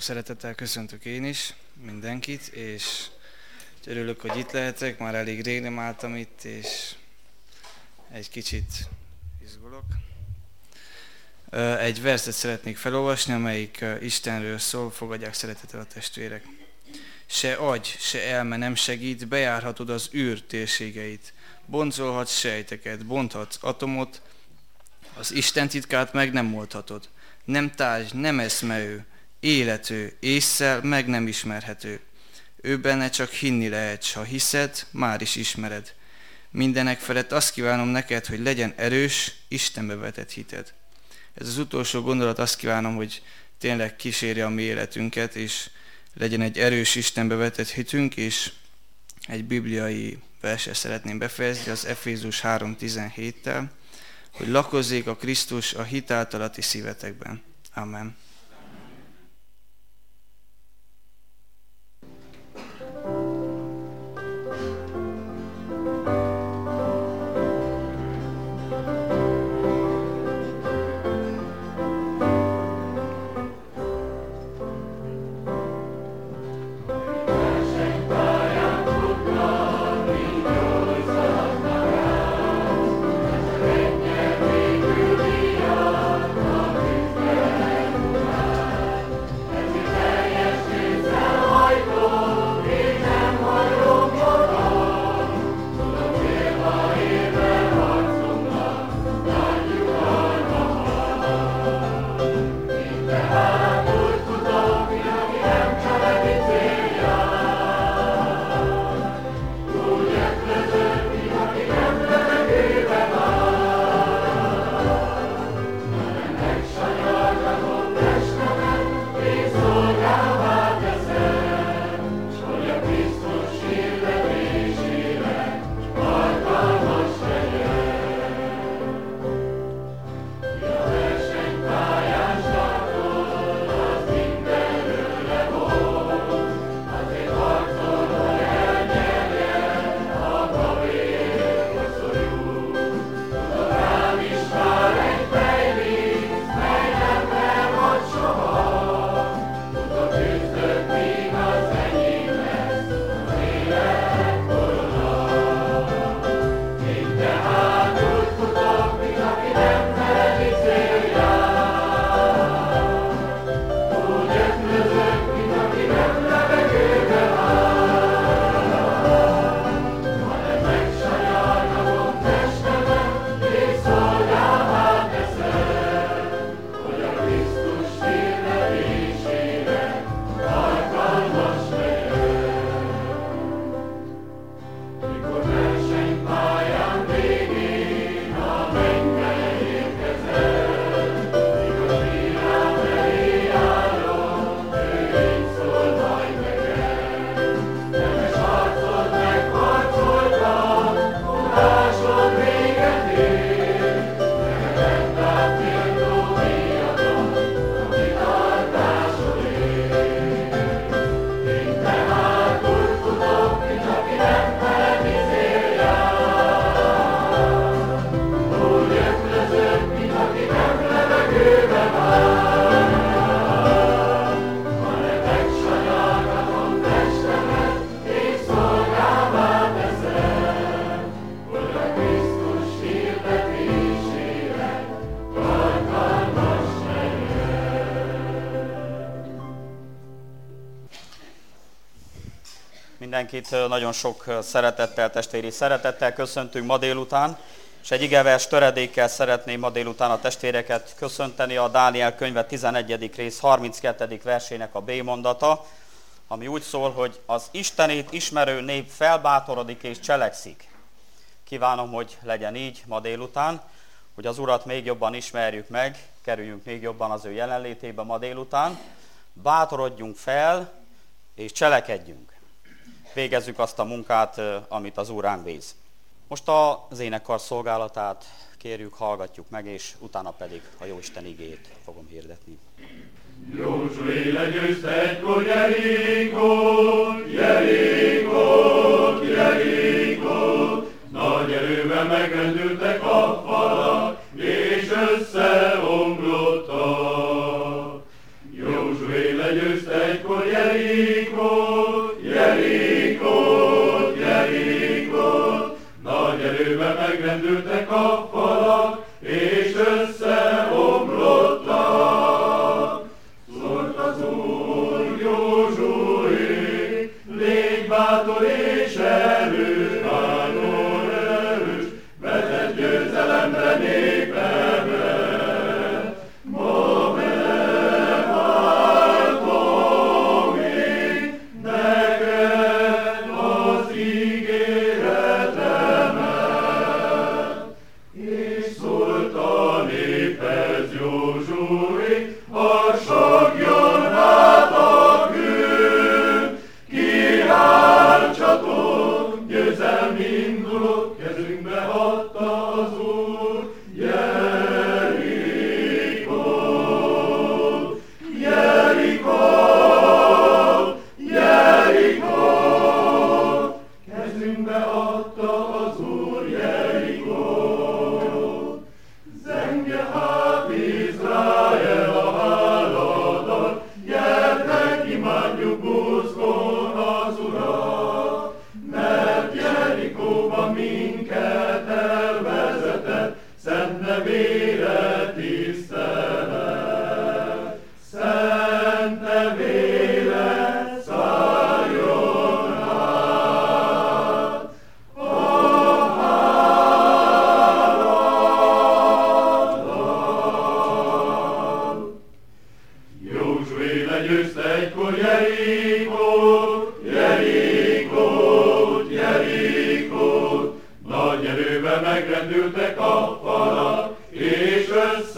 szeretettel köszöntök én is mindenkit, és örülök, hogy itt lehetek. Már elég rég nem álltam itt, és egy kicsit izgulok. Egy verset szeretnék felolvasni, amelyik Istenről szól, fogadják szeretettel a testvérek. Se agy, se elme nem segít, bejárhatod az űr térségeit. Boncolhatsz sejteket, bonthatsz atomot, az Isten titkát meg nem oldhatod. Nem tárgy, nem eszme ő, élető, ésszel meg nem ismerhető. Ő benne csak hinni lehet, s ha hiszed, már is ismered. Mindenek felett azt kívánom neked, hogy legyen erős, Istenbe vetett hited. Ez az utolsó gondolat, azt kívánom, hogy tényleg kísérje a mi életünket, és legyen egy erős Istenbe vetett hitünk, és egy bibliai verset szeretném befejezni, az Efézus 3.17-tel, hogy lakozzék a Krisztus a hit által a ti szívetekben. Amen. Mindenkit nagyon sok szeretettel, testvéri szeretettel köszöntünk ma délután, és egy igevers töredékkel szeretném ma délután a testvéreket köszönteni, a Dániel könyve 11. rész 32. versének a B mondata, ami úgy szól, hogy az Istenét ismerő nép felbátorodik és cselekszik. Kívánom, hogy legyen így ma délután, hogy az Urat még jobban ismerjük meg, kerüljünk még jobban az ő jelenlétébe ma délután, bátorodjunk fel és cselekedjünk. Végezzük azt a munkát, amit az Úr ránk bíz. Most az énekkar szolgálatát kérjük, hallgatjuk meg, és utána pedig a Jóisten igéjét fogom hirdetni. Józsué legyőzte egykor Jerikót, Jerikót, Jerikót, nagy erővel megrendültek a falak, és összeomlottak. Józsué legyőzte Jerikót, Jerikót, Jerikót. Nagy erővel megrendültek a falak, és összeomlottak. Szólt az Úr Józsué, légy bátor és erős, bátor erős, vezet győzelemre népemet. Ma beváltom én neked az ígéretemet. És szólt a néphez Józsué, harsogjon hát a kő, kiáltsatok, győzelmi indulok, kezünkbe adta az Úr Jerikót, Jerikót, Jerikót, kezünkbe adta az Úr Jerikót. Zengje hát Izrael a háladat, gyertek, imádjuk buzgón az Urat, mert Jerikóba minket elvezetett, szent nevére tisztelet. Szent nevére szálljon át a háladat. Józsué legyőzte egykor Jerikót, Jerikót, Jerikót. Nagy erővel megrendültek a falak, és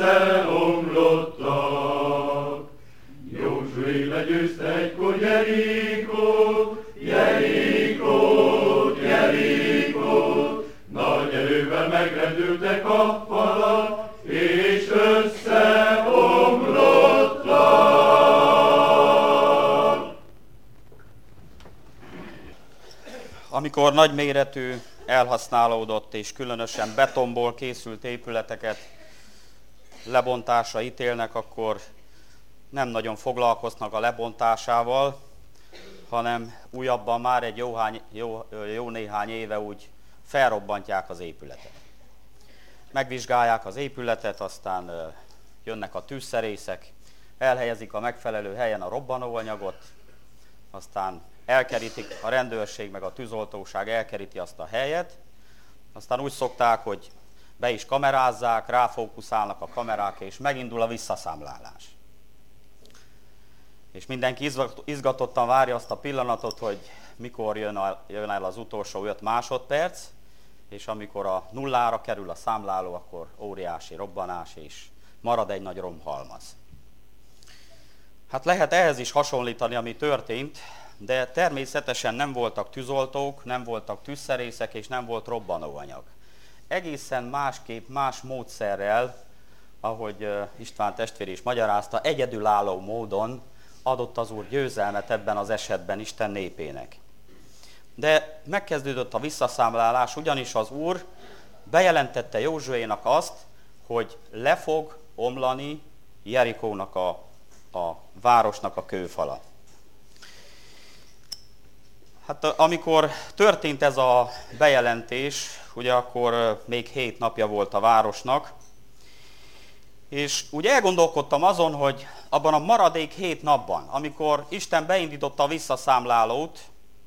összeomlottak. Józsué legyőzte egykor Jerikót, Jerikót, Jerikót. Nagy erővel megrendültek a falak, és összeomlottak. Amikor nagyméretű, elhasználódott és különösen betonból készült épületeket lebontásra ítélnek, akkor nem nagyon foglalkoznak a lebontásával, hanem újabban már egy jó néhány éve úgy felrobbantják az épületet. Megvizsgálják az épületet, aztán jönnek a tűzszerészek, elhelyezik a megfelelő helyen a robbanóanyagot, aztán elkerítik, a rendőrség meg a tűzoltóság elkeríti azt a helyet, aztán úgy szokták, hogy be is kamerázzák, ráfókuszálnak a kamerák, és megindul a visszaszámlálás. És mindenki izgatottan várja azt a pillanatot, hogy mikor jön el az utolsó 5 másodperc, és amikor a nullára kerül a számláló, akkor óriási robbanás, és marad egy nagy romhalmaz. Hát lehet ehhez is hasonlítani, ami történt, de természetesen nem voltak tűzoltók, nem voltak tűzszerészek, és nem volt robbanóanyag. Egészen másképp, más módszerrel, ahogy István testvér is magyarázta, egyedülálló módon adott az Úr győzelmet ebben az esetben Isten népének. De megkezdődött a visszaszámlálás, ugyanis az Úr bejelentette Józsuénak azt, hogy le fog omlani Jerikónak a városnak a kőfala. Hát amikor történt ez a bejelentés, ugye akkor még 7 napja volt a városnak, és úgy elgondolkodtam azon, hogy abban a maradék 7 napban, amikor Isten beindította a visszaszámlálót,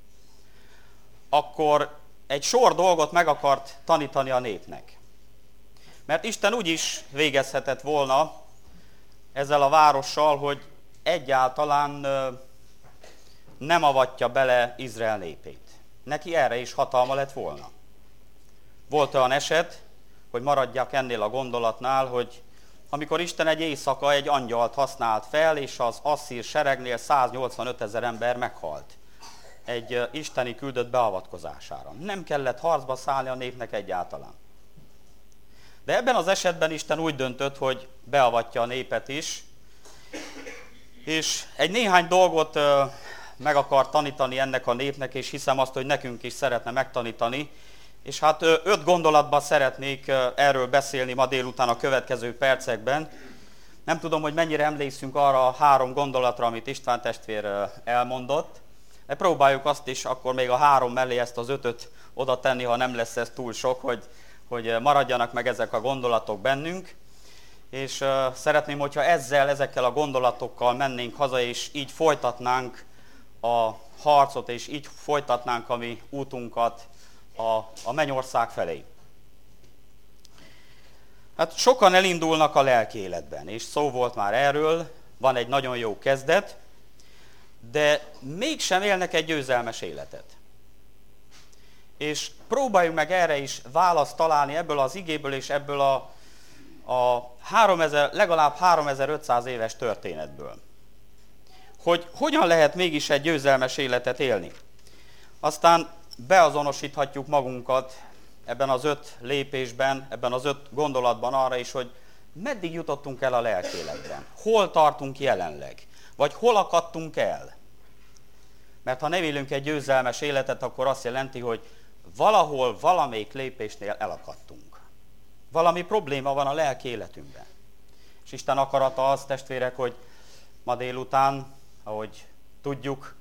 akkor egy sor dolgot meg akart tanítani a népnek. Mert Isten úgy is végezhetett volna ezzel a várossal, hogy egyáltalán nem avatja bele Izrael népét. Neki erre is hatalma lett volna. Volt olyan eset, hogy maradjak ennél a gondolatnál, hogy amikor Isten egy éjszaka egy angyalt használt fel, és az asszír seregnél 185 000 ember meghalt egy isteni küldött beavatkozására. Nem kellett harcba szállni a népnek egyáltalán. De ebben az esetben Isten úgy döntött, hogy beavatja a népet is, és egy néhány dolgot meg akar tanítani ennek a népnek, és hiszem azt, hogy nekünk is szeretne megtanítani. És hát 5 gondolatban szeretnék erről beszélni ma délután a következő percekben. Nem tudom, hogy mennyire emlékszünk arra a 3 gondolatra, amit István testvér elmondott, de próbáljuk azt is akkor még a 3 mellé ezt az 5-öt oda tenni, ha nem lesz ez túl sok, hogy maradjanak meg ezek a gondolatok bennünk. És szeretném, hogyha ezekkel a gondolatokkal mennénk haza, és így folytatnánk a harcot, és így folytatnánk a mi útunkat a mennyország felé. Hát sokan elindulnak a lelki életben, és szó volt már erről, van egy nagyon jó kezdet, de mégsem élnek egy győzelmes életet. És próbáljuk meg erre is választ találni ebből az igéből és ebből a 3000, legalább 3500 éves történetből. Hogy hogyan lehet mégis egy győzelmes életet élni. Aztán beazonosíthatjuk magunkat ebben az 5 lépésben, ebben az 5 gondolatban arra is, hogy meddig jutottunk el a lelkéletben, hol tartunk jelenleg, vagy hol akadtunk el. Mert ha nem élünk egy győzelmes életet, akkor azt jelenti, hogy valahol, valamelyik lépésnél elakadtunk. Valami probléma van a lelki életünkben. És Isten akarata az, testvérek, hogy ma délután, ahogy tudjuk,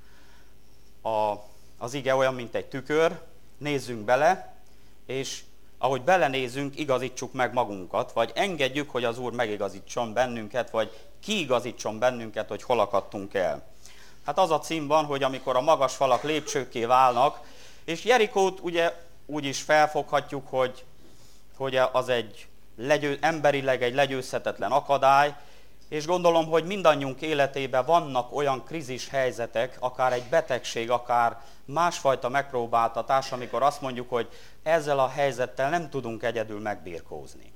az ige olyan, mint egy tükör, nézzünk bele, és ahogy belenézünk, igazítsuk meg magunkat, vagy engedjük, hogy az Úr megigazítson bennünket, vagy kiigazítson bennünket, hogy hol akadtunk el. Hát az a cím van, hogy amikor a magas falak lépcsőkké válnak, és Jerikót ugye úgy is felfoghatjuk, hogy az emberileg egy legyőzhetetlen akadály, és gondolom, hogy mindannyiunk életében vannak olyan krízis helyzetek, akár egy betegség, akár másfajta megpróbáltatás, amikor azt mondjuk, hogy ezzel a helyzettel nem tudunk egyedül megbirkózni.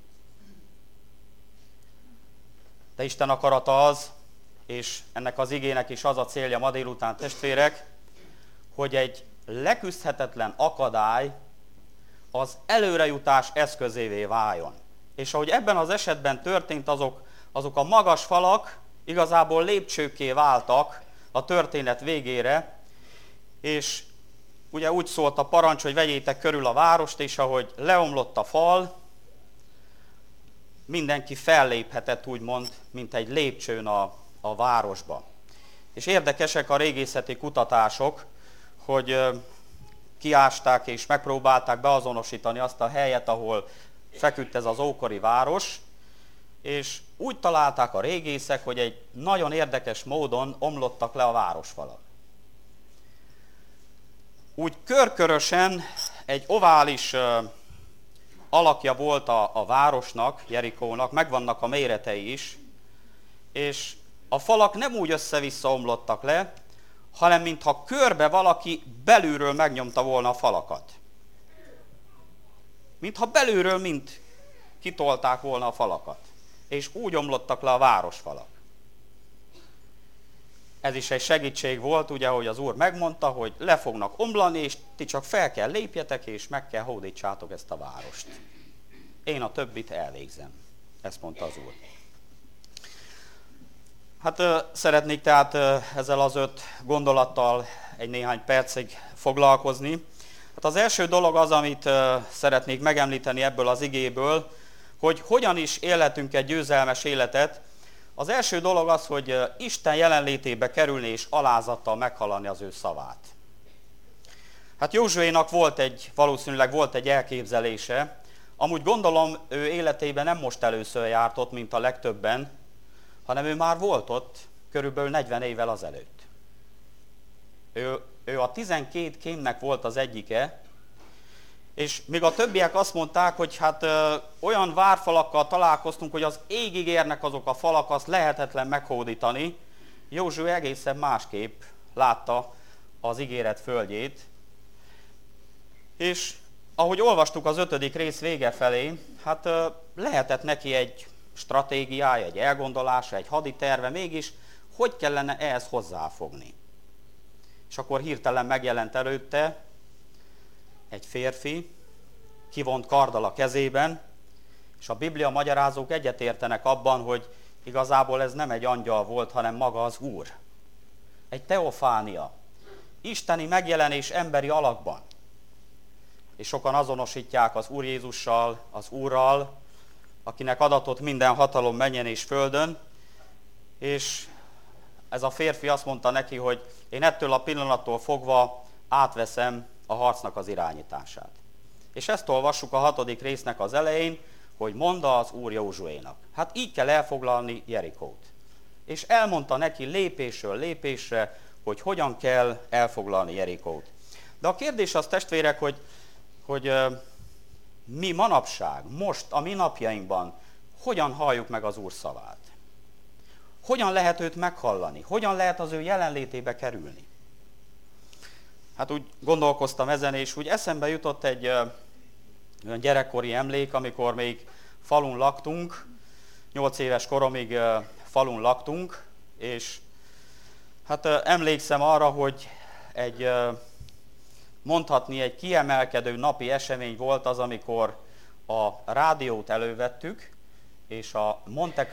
De Isten akarata az, és ennek az igének is az a célja ma délután, testvérek, hogy egy leküzdhetetlen akadály az előrejutás eszközévé váljon. És ahogy ebben az esetben történt, azok a magas falak igazából lépcsőkké váltak a történet végére, és ugye úgy szólt a parancs, hogy vegyétek körül a várost, és ahogy leomlott a fal, mindenki felléphetett, úgymond, mint egy lépcsőn a városba. És érdekesek a régészeti kutatások, hogy kiásták és megpróbálták beazonosítani azt a helyet, ahol feküdt ez az ókori város, és úgy találták a régészek, hogy egy nagyon érdekes módon omlottak le a városfalak. Úgy körkörösen egy ovális alakja volt a városnak, Jerikónak, megvannak a méretei is, és a falak nem úgy össze-vissza omlottak le, hanem mintha körbe valaki belülről megnyomta volna a falakat. Mintha belülről mind kitolták volna a falakat. És úgy omlottak le a városfalak. Ez is egy segítség volt, ugye, ahogy az Úr megmondta, hogy le fognak omlani, és ti csak fel kell lépjetek, és meg kell hódítsátok ezt a várost. Én a többit elvégzem. Ezt mondta az Úr. Hát szeretnék tehát ezzel az 5 gondolattal egy néhány percig foglalkozni. Hát az első dolog az, amit szeretnék megemlíteni ebből az igéből, hogy hogyan is élhetünk egy győzelmes életet. Az első dolog az, hogy Isten jelenlétébe kerülni és alázattal meghallani az ő szavát. Hát Józsuénak valószínűleg volt egy elképzelése, amúgy gondolom ő életében nem most először járt ott, mint a legtöbben, hanem ő már volt ott körülbelül 40 évvel azelőtt. Ő a 12 kémnek volt az egyike, és még a többiek azt mondták, hogy hát olyan várfalakkal találkoztunk, hogy az égig érnek azok a falak, azt lehetetlen meghódítani. Józsué egészen másképp látta az ígéret földjét. És ahogy olvastuk az 5. rész vége felé, hát lehetett neki egy stratégiája, egy elgondolása, egy haditerve, mégis hogy kellene ehhez hozzáfogni. És akkor hirtelen megjelent előtte egy férfi, kivont karddal a kezében, és a Biblia magyarázók egyetértenek abban, hogy igazából ez nem egy angyal volt, hanem maga az Úr. Egy teofánia, isteni megjelenés emberi alakban. És sokan azonosítják az Úr Jézussal, az Úrral, akinek adatott minden hatalom mennyen és földön, és ez a férfi azt mondta neki, hogy én ettől a pillanattól fogva átveszem a harcnak az irányítását. És ezt olvassuk a 6. résznek az elején, hogy mondta az Úr Józsuénak. Hát így kell elfoglalni Jerikót. És elmondta neki lépésről lépésre, hogy hogyan kell elfoglalni Jerikót. De a kérdés az, testvérek, hogy mi manapság, most, a mi napjainkban hogyan halljuk meg az Úr szavát? Hogyan lehet őt meghallani? Hogyan lehet az ő jelenlétébe kerülni? Hát úgy gondolkoztam ezen, és úgy eszembe jutott egy olyan gyerekkori emlék, amikor még falun laktunk, 8 éves koromig falun laktunk, és hát emlékszem arra, hogy mondhatni egy kiemelkedő napi esemény volt az, amikor a rádiót elővettük, és a Monte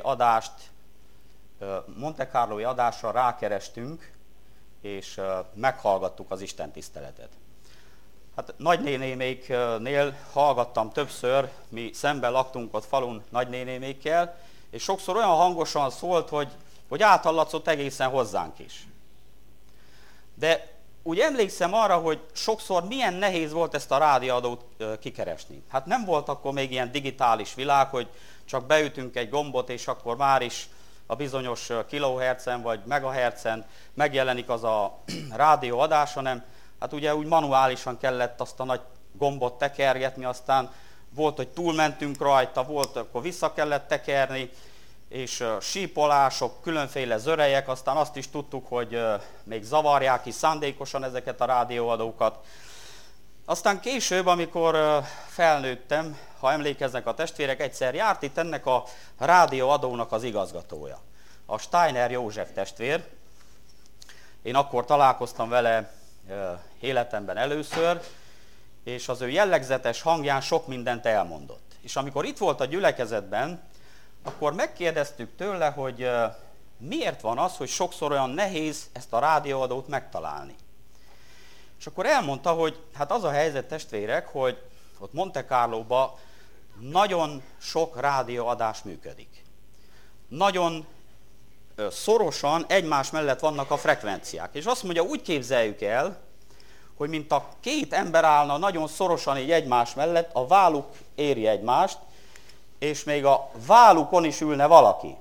Carlói adásra rákerestünk, és meghallgattuk az istentiszteletet. Hát nagynénéméknél hallgattam többször, mi szemben laktunk ott falun nagynénémékkel, és sokszor olyan hangosan szólt, hogy áthallatszott egészen hozzánk is. De úgy emlékszem arra, hogy sokszor milyen nehéz volt ezt a rádióadót kikeresni. Hát nem volt akkor még ilyen digitális világ, hogy csak beütünk egy gombot, és akkor már is a bizonyos kilohertzen vagy megahertzen megjelenik az a rádióadás, hanem hát ugye úgy manuálisan kellett azt a nagy gombot tekergetni, aztán volt, hogy túlmentünk rajta, volt, akkor vissza kellett tekerni, és sípolások, különféle zörejek, aztán azt is tudtuk, hogy még zavarják is szándékosan ezeket a rádióadókat. Aztán később, amikor felnőttem, ha emlékeznek a testvérek, egyszer járt itt ennek a rádióadónak az igazgatója. A Steiner József testvér. Én akkor találkoztam vele életemben először, és az ő jellegzetes hangján sok mindent elmondott. És amikor itt volt a gyülekezetben, akkor megkérdeztük tőle, hogy miért van az, hogy sokszor olyan nehéz ezt a rádióadót megtalálni. És akkor elmondta, hogy hát az a helyzet, testvérek, hogy ott Monte Carlóban nagyon sok rádióadás működik. Nagyon szorosan egymás mellett vannak a frekvenciák. És azt mondja, úgy képzeljük el, hogy mint a két ember állna nagyon szorosan így egymás mellett, a válluk éri egymást, és még a vállukon is ülne valaki.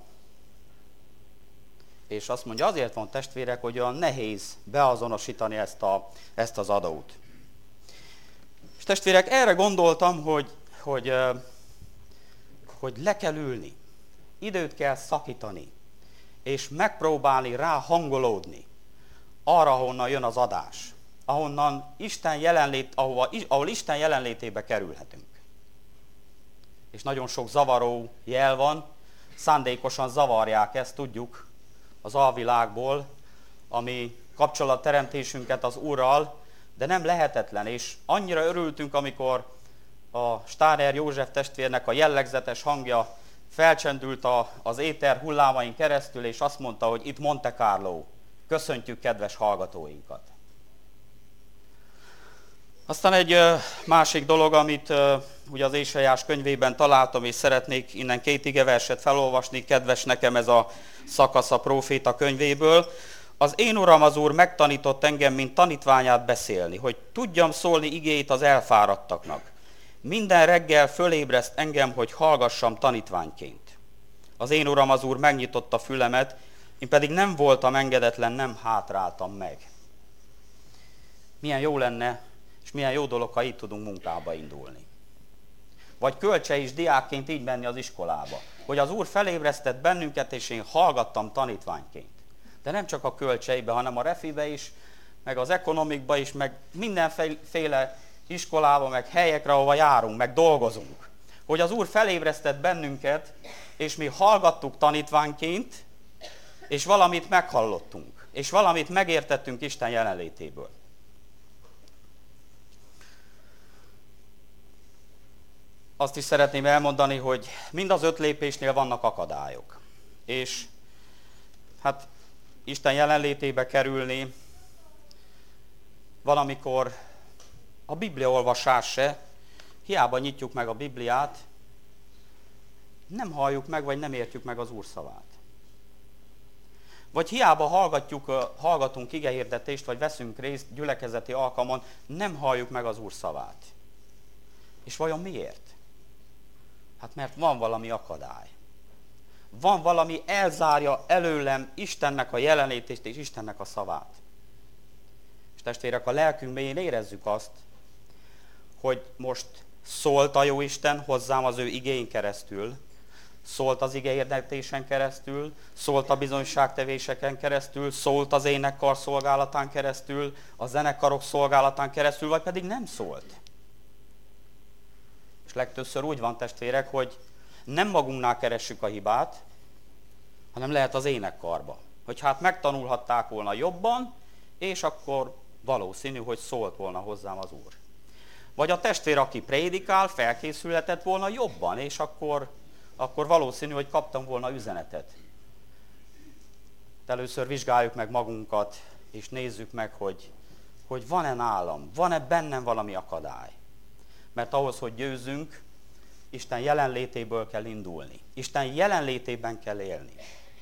És azt mondja, azért van, testvérek, hogy olyan nehéz beazonosítani ezt az adót. És testvérek, erre gondoltam, hogy le kell ülni, időt kell szakítani, és megpróbálni rá hangolódni arra, ahonnan jön az adás, ahol Isten jelenlétébe kerülhetünk. És nagyon sok zavaró jel van, szándékosan zavarják ezt, tudjuk, az alvilágból, ami kapcsolatteremtésünket az Úrral, de nem lehetetlen, és annyira örültünk, amikor a Steiner József testvérnek a jellegzetes hangja felcsendült az éter hullámain keresztül, és azt mondta, hogy itt Monte Carlo, köszöntjük kedves hallgatóinkat. Aztán egy másik dolog, amit ugye az Ézsaiás könyvében találtam, és szeretnék innen 2 igeverset felolvasni, kedves nekem ez a szakasz a próféta könyvéből. Az én Uram, az Úr megtanított engem, mint tanítványát beszélni, hogy tudjam szólni igéit az elfáradtaknak. Minden reggel fölébreszt engem, hogy hallgassam tanítványként. Az én Uram, az Úr megnyitotta fülemet, én pedig nem voltam engedetlen, nem hátráltam meg. Milyen jó lenne, és milyen jó dolog, ha így tudunk munkába indulni. Vagy Kölcsei is diákként így menni az iskolába. Hogy az Úr felébresztett bennünket, és én hallgattam tanítványként. De nem csak a Kölcseibe, hanem a Refibe is, meg az Ekonomikba is, meg mindenféle iskolába, meg helyekre, ahova járunk, meg dolgozunk. Hogy az Úr felébresztett bennünket, és mi hallgattuk tanítványként, és valamit meghallottunk, és valamit megértettünk Isten jelenlétéből. Azt is szeretném elmondani, hogy mind az 5 lépésnél vannak akadályok. És hát Isten jelenlétébe kerülni valamikor a bibliaolvasás se, hiába nyitjuk meg a Bibliát, nem halljuk meg, vagy nem értjük meg az Úr szavát. Vagy hiába hallgatunk igehirdetést, vagy veszünk részt gyülekezeti alkalmon, nem halljuk meg az Úr szavát. És vajon miért? Hát mert van valami akadály. Van valami elzárja előlem Istennek a jelenlétét és Istennek a szavát. És testvérek, a lelkünk mélyén érezzük azt, hogy most szólt a Jóisten hozzám az ő igéin keresztül, szólt az igehirdetésen keresztül, szólt a bizonyságtevéseken keresztül, szólt az énekkar szolgálatán keresztül, a zenekarok szolgálatán keresztül, vagy pedig nem szólt. És legtöbbször úgy van, testvérek, hogy nem magunknál keressük a hibát, hanem lehet az énekkarba. Hogy hát megtanulhatták volna jobban, és akkor valószínű, hogy szólt volna hozzám az Úr. Vagy a testvér, aki prédikál, felkészülhetett volna jobban, és akkor valószínű, hogy kaptam volna üzenetet. De először vizsgáljuk meg magunkat, és nézzük meg, hogy van-e nálam, van-e bennem valami akadály. Mert ahhoz, hogy győzzünk, Isten jelenlétéből kell indulni. Isten jelenlétében kell élni.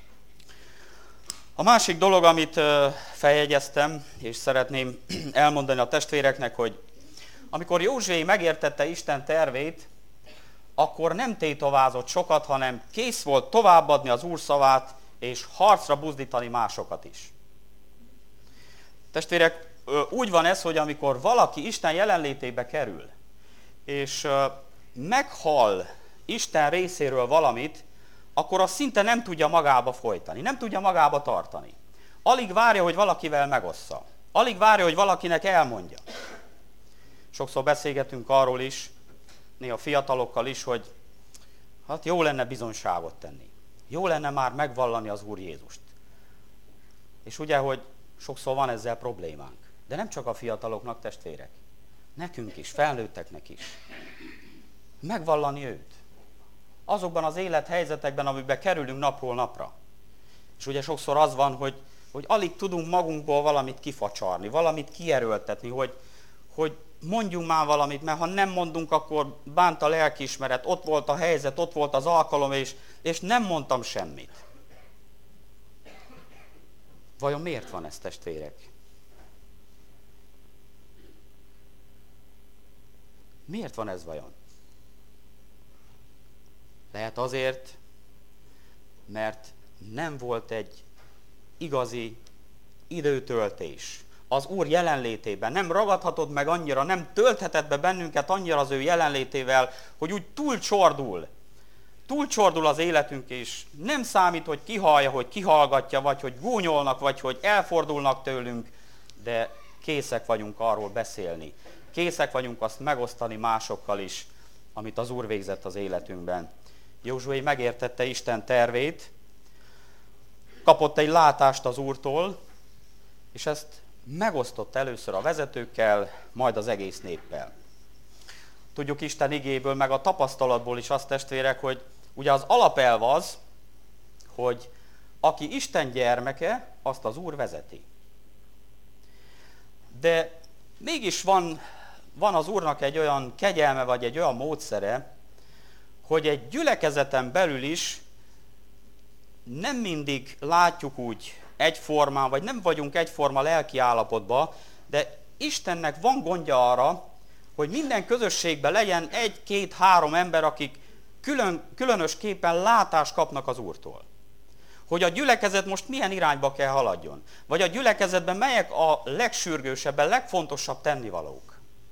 A másik dolog, amit feljegyeztem, és szeretném elmondani a testvéreknek, hogy amikor Józsué megértette Isten tervét, akkor nem tétovázott sokat, hanem kész volt továbbadni az Úr szavát, és harcra buzdítani másokat is. Testvérek, úgy van ez, hogy amikor valaki Isten jelenlétébe kerül, és meghall Isten részéről valamit, akkor azt szinte nem tudja magába folytani, nem tudja magába tartani. Alig várja, hogy valakivel megossza. Alig várja, hogy valakinek elmondja. Sokszor beszélgetünk arról is, néha fiatalokkal is, hogy hát jó lenne bizonyságot tenni. Jó lenne már megvallani az Úr Jézust. És ugye, hogy sokszor van ezzel problémánk. De nem csak a fiataloknak, testvérek. Nekünk is, felnőtteknek is. Megvallani őt. Azokban az élethelyzetekben, amiben kerülünk napról napra. És ugye sokszor az van, hogy alig tudunk magunkból valamit kifacsarni, valamit kierőltetni, hogy mondjunk már valamit, mert ha nem mondunk, akkor bánt a lelkiismeret, ott volt a helyzet, ott volt az alkalom, és nem mondtam semmit. Vajon miért van ez, testvérek? Miért van ez vajon? Lehet azért, mert nem volt egy igazi időtöltés az Úr jelenlétében. Nem ragadhatod meg annyira, nem tölthetett be bennünket annyira az ő jelenlétével, hogy úgy túlcsordul az életünk, és nem számít, hogy kihallja, hogy kihallgatja, vagy hogy gúnyolnak, vagy hogy elfordulnak tőlünk, de készek vagyunk arról beszélni. Készek vagyunk azt megosztani másokkal is, amit az Úr végzett az életünkben. Józsué megértette Isten tervét, kapott egy látást az Úrtól, és ezt megosztott először a vezetőkkel, majd az egész néppel. Tudjuk Isten igéből, meg a tapasztalatból is azt, testvérek, hogy ugye az alapelv az, hogy aki Isten gyermeke, azt az Úr vezeti. De mégis van az Úrnak egy olyan kegyelme, vagy egy olyan módszere, hogy egy gyülekezeten belül is nem mindig látjuk úgy egyformán, vagy nem vagyunk egyforma lelki állapotban, de Istennek van gondja arra, hogy minden közösségben legyen 1, 2, 3 ember, akik különösképpen látást kapnak az Úrtól. Hogy a gyülekezet most milyen irányba kell haladjon. Vagy a gyülekezetben melyek a legsürgősebben, legfontosabb tennivalók.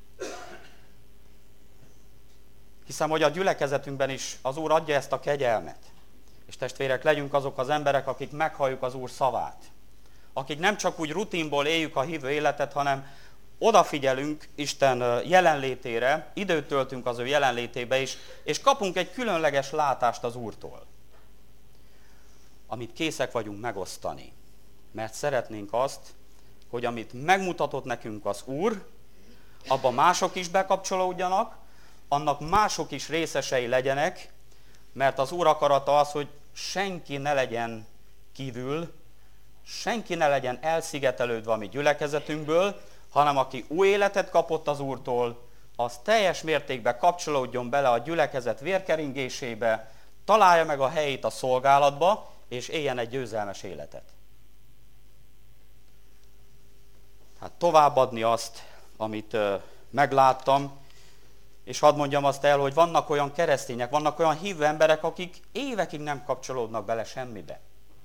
Hiszem, hogy a gyülekezetünkben is az Úr adja ezt a kegyelmet. És testvérek, legyünk azok az emberek, akik meghalljuk az Úr szavát. Akik nem csak úgy rutinból éljük a hívő életet, hanem odafigyelünk Isten jelenlétére, időt töltünk az ő jelenlétébe is, és kapunk egy különleges látást az Úrtól, amit készek vagyunk megosztani. Mert szeretnénk azt, hogy amit megmutatott nekünk az Úr, abban mások is bekapcsolódjanak, annak mások is részesei legyenek, mert az Úr akarata az, hogy senki ne legyen kívül, senki ne legyen elszigetelődve a mi gyülekezetünkből, hanem aki új életet kapott az Úrtól, az teljes mértékben kapcsolódjon bele a gyülekezet vérkeringésébe, találja meg a helyét a szolgálatba, és éljen egy győzelmes életet. továbbadni azt, amit megláttam, és hadd mondjam azt el, hogy vannak olyan keresztények, vannak olyan hívő emberek, akik évekig nem kapcsolódnak bele semmibe.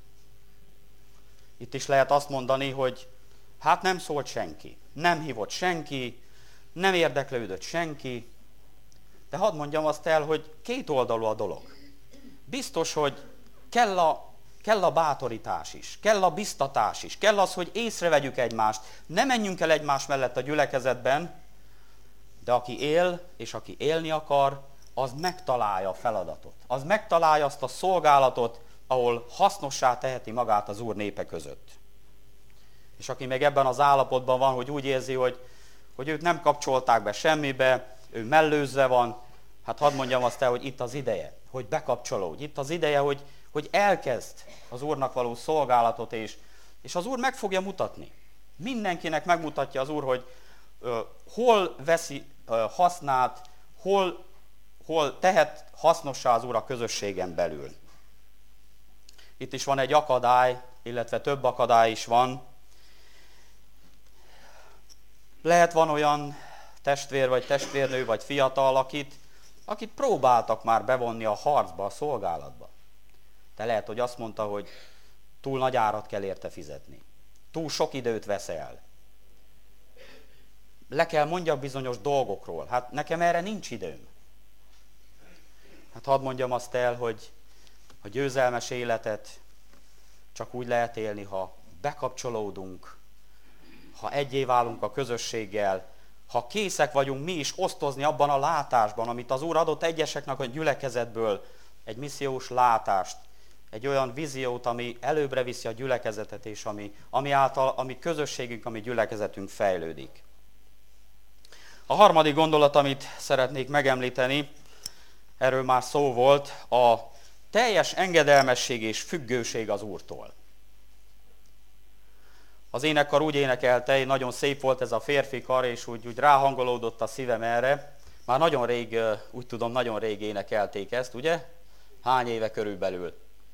Itt is lehet azt mondani, hogy hát nem szólt senki, nem hívott senki, nem érdeklődött senki, de hadd mondjam azt el, hogy kétoldalú a dolog. Biztos, hogy kell a bátorítás is, kell a biztatás is, kell az, hogy észrevegyük egymást, ne menjünk el egymás mellett a gyülekezetben, de aki él, és aki élni akar, az megtalálja a feladatot. Az megtalálja azt a szolgálatot, ahol hasznossá teheti magát az Úr népe között. És aki még ebben az állapotban van, hogy úgy érzi, hogy őt nem kapcsolták be semmibe, ő mellőzve van, hát hadd mondjam azt el, hogy itt az ideje, hogy bekapcsolódj. Itt az ideje, hogy elkezd az Úrnak való szolgálatot, és az Úr meg fogja mutatni. Mindenkinek megmutatja az Úr, hogy hol veszi hasznát, hol tehet hasznossá az Úr a közösségen belül. Itt is van egy akadály, illetve több akadály is van. Lehet van olyan testvér, vagy testvérnő, vagy fiatal, akit próbáltak már bevonni a harcba, a szolgálatba. De lehet, hogy azt mondta, hogy túl nagy árat kell érte fizetni. Túl sok időt vesz el. Le kell mondjak bizonyos dolgokról. Hát nekem erre nincs időm. Hát hadd mondjam azt el, hogy a győzelmes életet csak úgy lehet élni, ha bekapcsolódunk, ha egyé válunk a közösséggel, ha készek vagyunk mi is osztozni abban a látásban, amit az Úr adott egyeseknek a gyülekezetből, egy missziós látást, egy olyan víziót, ami előbbre viszi a gyülekezetet, és ami által a mi közösségünk, a mi gyülekezetünk fejlődik. A harmadik gondolat, amit szeretnék megemlíteni, erről már szó volt, a teljes engedelmesség és függőség az Úrtól. Az énekkar úgy énekelte, nagyon szép volt ez a férfi kar, és úgy ráhangolódott a szívem erre. Már nagyon rég, úgy tudom, nagyon rég énekelték ezt, ugye? Hány éve körülbelül?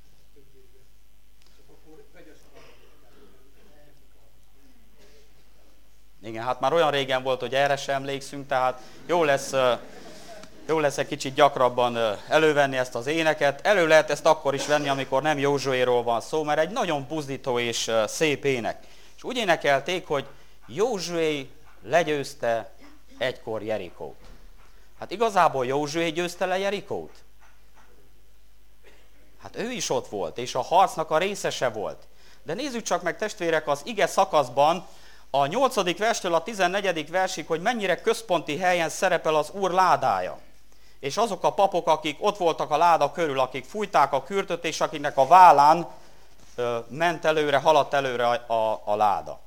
Igen, hát már olyan régen volt, hogy erre sem emlékszünk, tehát jó lesz egy kicsit gyakrabban elővenni ezt az éneket. Elő lehet ezt akkor is venni, amikor nem Józsuéról van szó, mert egy nagyon buzdító és szép ének. És úgy énekelték, hogy Józsué legyőzte egykor Jerikót. Hát igazából Józsué győzte le Jerikót. Hát ő is ott volt, és a harcnak a részese volt. De nézzük csak meg, testvérek, az ige szakaszban, a 8. verstől a 14. versig, hogy mennyire központi helyen szerepel az Úr ládája. És azok a papok, akik ott voltak a láda körül, akik fújták a kürtöt, és akiknek a vállán ment előre, haladt előre a láda.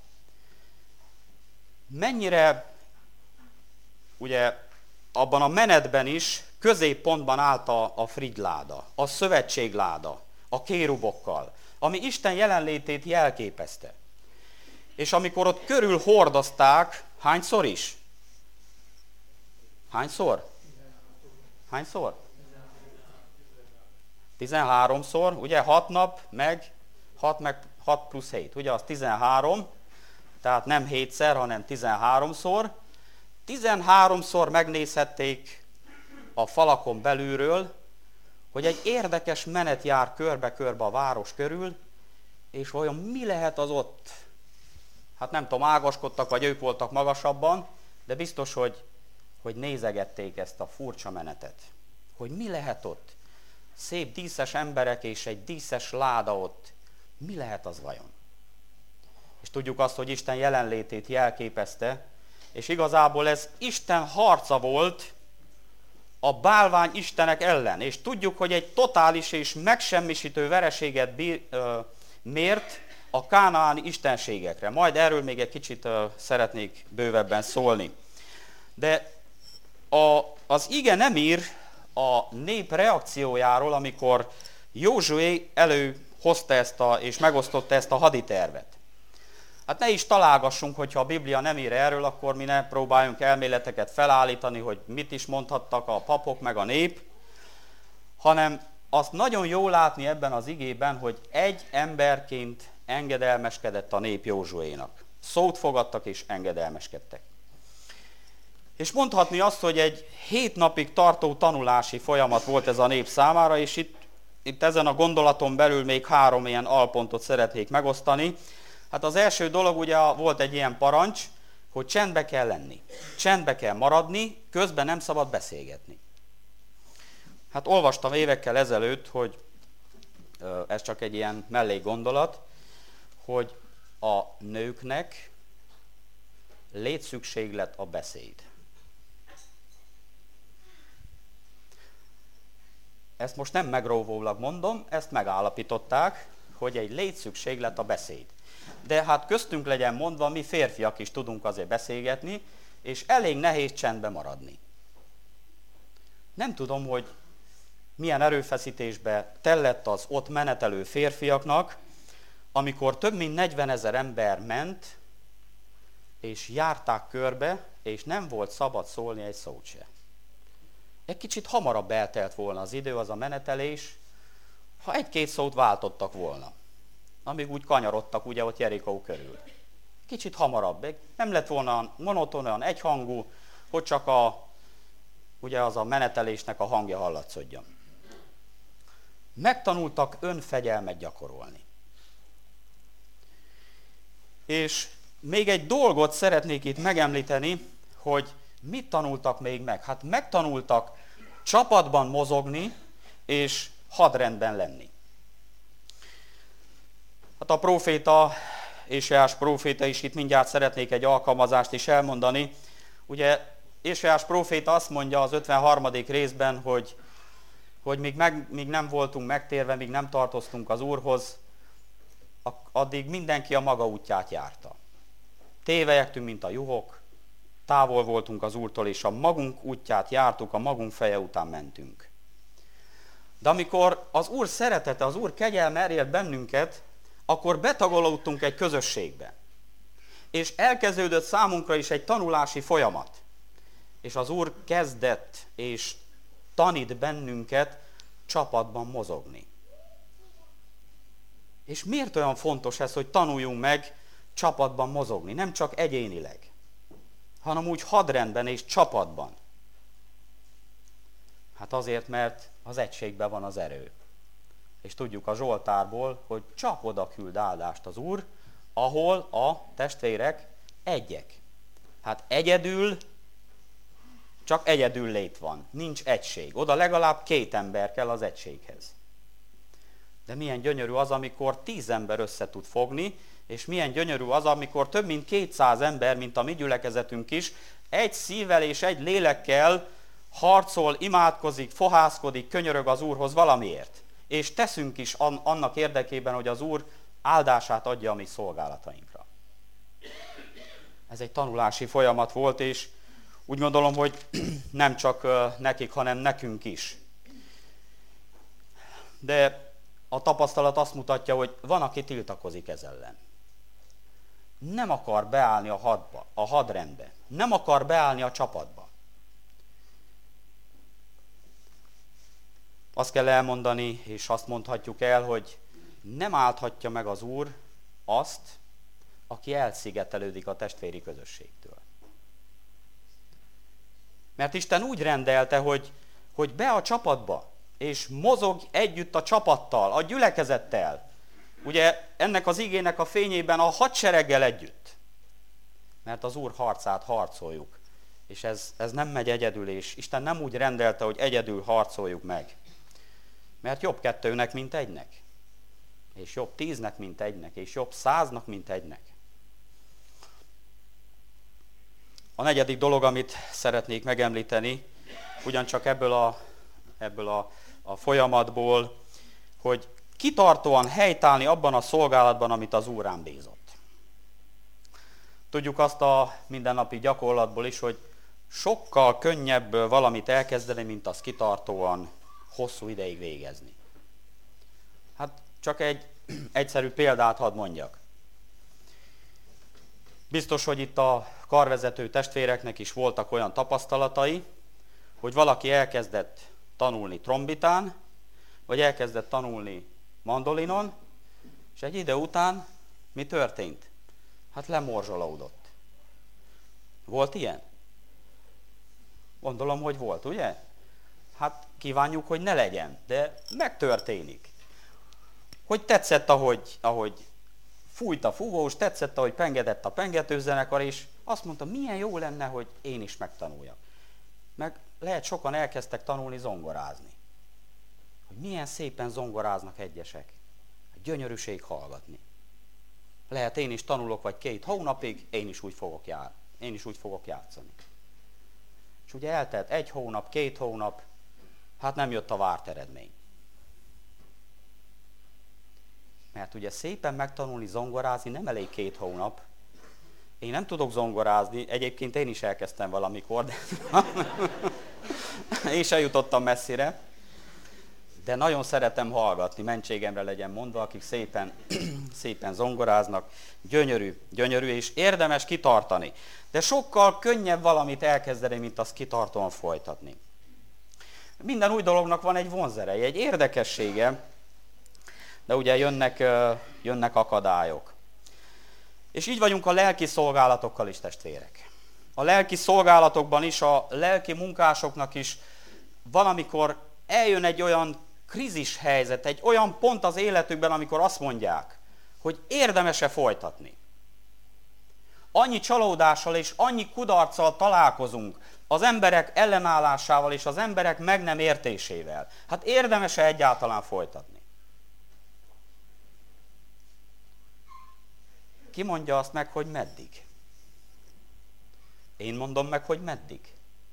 Mennyire, ugye abban a menetben is középpontban állt a frigyláda, a szövetségláda, a kérubokkal, ami Isten jelenlétét jelképezte. És amikor ott körül hordozták, hányszor is? Hányszor? Hányszor? 13-szor, ugye 6 nap, meg 6 plusz 7, ugye az 13, tehát nem 7-szer, hanem 13-szor. 13-szor megnézhették a falakon belülről, hogy egy érdekes menet jár körbe-körbe a város körül, és vajon mi lehet az ott? Hát nem tudom, ágaskodtak, vagy ők voltak magasabban, de biztos, hogy nézegették ezt a furcsa menetet. Hogy mi lehet ott? Szép díszes emberek és egy díszes láda ott. Mi lehet az vajon? És tudjuk azt, hogy Isten jelenlétét jelképezte, és igazából ez Isten harca volt a bálvány istenek ellen. És tudjuk, hogy egy totális és megsemmisítő vereséget mért a kánaáni istenségekre. Majd erről még egy kicsit szeretnék bővebben szólni. De az ige nem ír a nép reakciójáról, amikor Józsué előhozta és megosztotta ezt a haditervet. Hát ne is találgassunk, hogyha a Biblia nem ír erről, akkor mi ne próbáljunk elméleteket felállítani, hogy mit is mondhattak a papok meg a nép, hanem azt nagyon jól látni ebben az igében, hogy egy emberként engedelmeskedett a nép Józsuénak. Szót fogadtak és engedelmeskedtek. És mondhatni azt, hogy egy 7 napig tartó tanulási folyamat volt ez a nép számára, és itt ezen a gondolaton belül még 3 ilyen alpontot szeretnék megosztani. Hát az első dolog ugye volt egy ilyen parancs, hogy csendbe kell lenni, csendbe kell maradni, közben nem szabad beszélgetni. Hát olvastam évekkel ezelőtt, hogy ez csak egy ilyen mellékgondolat, hogy a nőknek létszükséglet a beszéd. Ezt most nem megróvólag mondom, ezt megállapították, hogy egy létszükséglet a beszéd. De hát köztünk legyen mondva, mi férfiak is tudunk azért beszélgetni, és elég nehéz csendbe maradni. Nem tudom, hogy milyen erőfeszítésbe tellett az ott menetelő férfiaknak, amikor több mint 40 000 ember ment, és járták körbe, és nem volt szabad szólni egy szót se. Egy kicsit hamarabb eltelt volna az idő, az a menetelés, ha 1-2 szót váltottak volna, amíg úgy kanyarodtak ugye ott Jerikó körül. Kicsit hamarabb, nem lett volna monoton, olyan egyhangú, hogy csak ugye az a menetelésnek a hangja hallatszódjon. Megtanultak önfegyelmet gyakorolni. És még egy dolgot szeretnék itt megemlíteni, hogy mit tanultak még meg? Hát megtanultak csapatban mozogni, és hadrendben lenni. Hát a próféta, Ézsaiás próféta is itt mindjárt szeretnék egy alkalmazást is elmondani. Ugye Ézsaiás próféta azt mondja az 53. részben, hogy míg nem voltunk megtérve, míg nem tartoztunk az Úrhoz, addig mindenki a maga útját járta. Tévejektünk, mint a juhok, távol voltunk az Úrtól, és a magunk útját jártuk, a magunk feje után mentünk. De amikor az Úr szeretete, az Úr kegyelme elért bennünket, akkor betagolódtunk egy közösségbe. És elkezdődött számunkra is egy tanulási folyamat. És az Úr kezdett és tanít bennünket csapatban mozogni. És miért olyan fontos ez, hogy tanuljunk meg csapatban mozogni? Nem csak egyénileg, hanem úgy hadrendben és csapatban. Hát azért, mert az egységben van az erő. És tudjuk a Zsoltárból, hogy csak oda küld áldást az Úr, ahol a testvérek egyek. Hát csak egyedül lét van, nincs egység. Oda legalább 2 ember kell az egységhez. De milyen gyönyörű az, amikor 10 ember össze tud fogni, és milyen gyönyörű az, amikor több mint 200 ember, mint a mi gyülekezetünk is, egy szívvel és egy lélekkel harcol, imádkozik, fohászkodik, könyörög az Úrhoz valamiért. És teszünk is annak érdekében, hogy az Úr áldását adja a mi szolgálatainkra. Ez egy tanulási folyamat volt, és úgy gondolom, hogy nem csak nekik, hanem nekünk is. De a tapasztalat azt mutatja, hogy van, aki tiltakozik ez ellen. Nem akar beállni a hadrendbe. Nem akar beállni a csapatba. Azt kell elmondani, és azt mondhatjuk el, hogy nem állthatja meg az Úr azt, aki elszigetelődik a testvéri közösségtől. Mert Isten úgy rendelte, hogy be a csapatba, és mozog együtt a csapattal, a gyülekezettel. Ugye ennek az igének a fényében a hadsereggel együtt. Mert az Úr harcát harcoljuk. És ez nem megy egyedül, és Isten nem úgy rendelte, hogy egyedül harcoljuk meg. Mert jobb 2-nek, mint 1-nek. És jobb 10-nek, mint 1-nek. És jobb 100-nak, mint 1-nek. A 4. dolog, amit szeretnék megemlíteni, ugyancsak ebből a folyamatból, hogy kitartóan helytállni abban a szolgálatban, amit az Úr rám bízott. Tudjuk azt a mindennapi gyakorlatból is, hogy sokkal könnyebb valamit elkezdeni, mint azt kitartóan hosszú ideig végezni. Hát csak egy egyszerű példát hadd mondjak. Biztos, hogy itt a karvezető testvéreknek is voltak olyan tapasztalatai, hogy valaki elkezdett tanulni trombitán, vagy elkezdett tanulni mandolinon, és egy idő után mi történt? Hát lemorzsolódott. Volt ilyen? Gondolom, hogy volt, ugye? Hát kívánjuk, hogy ne legyen, de megtörténik. Hogy tetszett, ahogy fújt a fúvós, tetszett, ahogy pengedett a pengetőzenekar, és azt mondta, milyen jó lenne, hogy én is megtanuljak. Meg lehet sokan elkezdtek tanulni zongorázni. Hogy milyen szépen zongoráznak egyesek. Gyönyörűség hallgatni. Lehet én is tanulok, vagy 2 hónapig, én is úgy fogok játszani. És ugye eltelt 1 hónap, 2 hónap, hát nem jött a várt eredmény. Mert ugye szépen megtanulni zongorázni nem elég 2 hónap. Én nem tudok zongorázni, egyébként én is elkezdtem valamikor, de én sem jutottam messzire. De nagyon szeretem hallgatni, mentségemre legyen mondva, akik szépen zongoráznak. Gyönyörű, és érdemes kitartani. De sokkal könnyebb valamit elkezdeni, mint azt kitartóan folytatni. Minden új dolognak van egy vonzereje, egy érdekessége, de ugye jönnek akadályok. És így vagyunk a lelki szolgálatokkal is, testvérek. A lelki szolgálatokban is, a lelki munkásoknak is valamikor eljön egy olyan krízis helyzet, egy olyan pont az életükben, amikor azt mondják, hogy érdemes-e folytatni. Annyi csalódással és annyi kudarccal találkozunk az emberek ellenállásával és az emberek meg nem értésével. Hát érdemes-e egyáltalán folytatni? Ki mondja azt meg, hogy meddig? Én mondom meg, hogy meddig?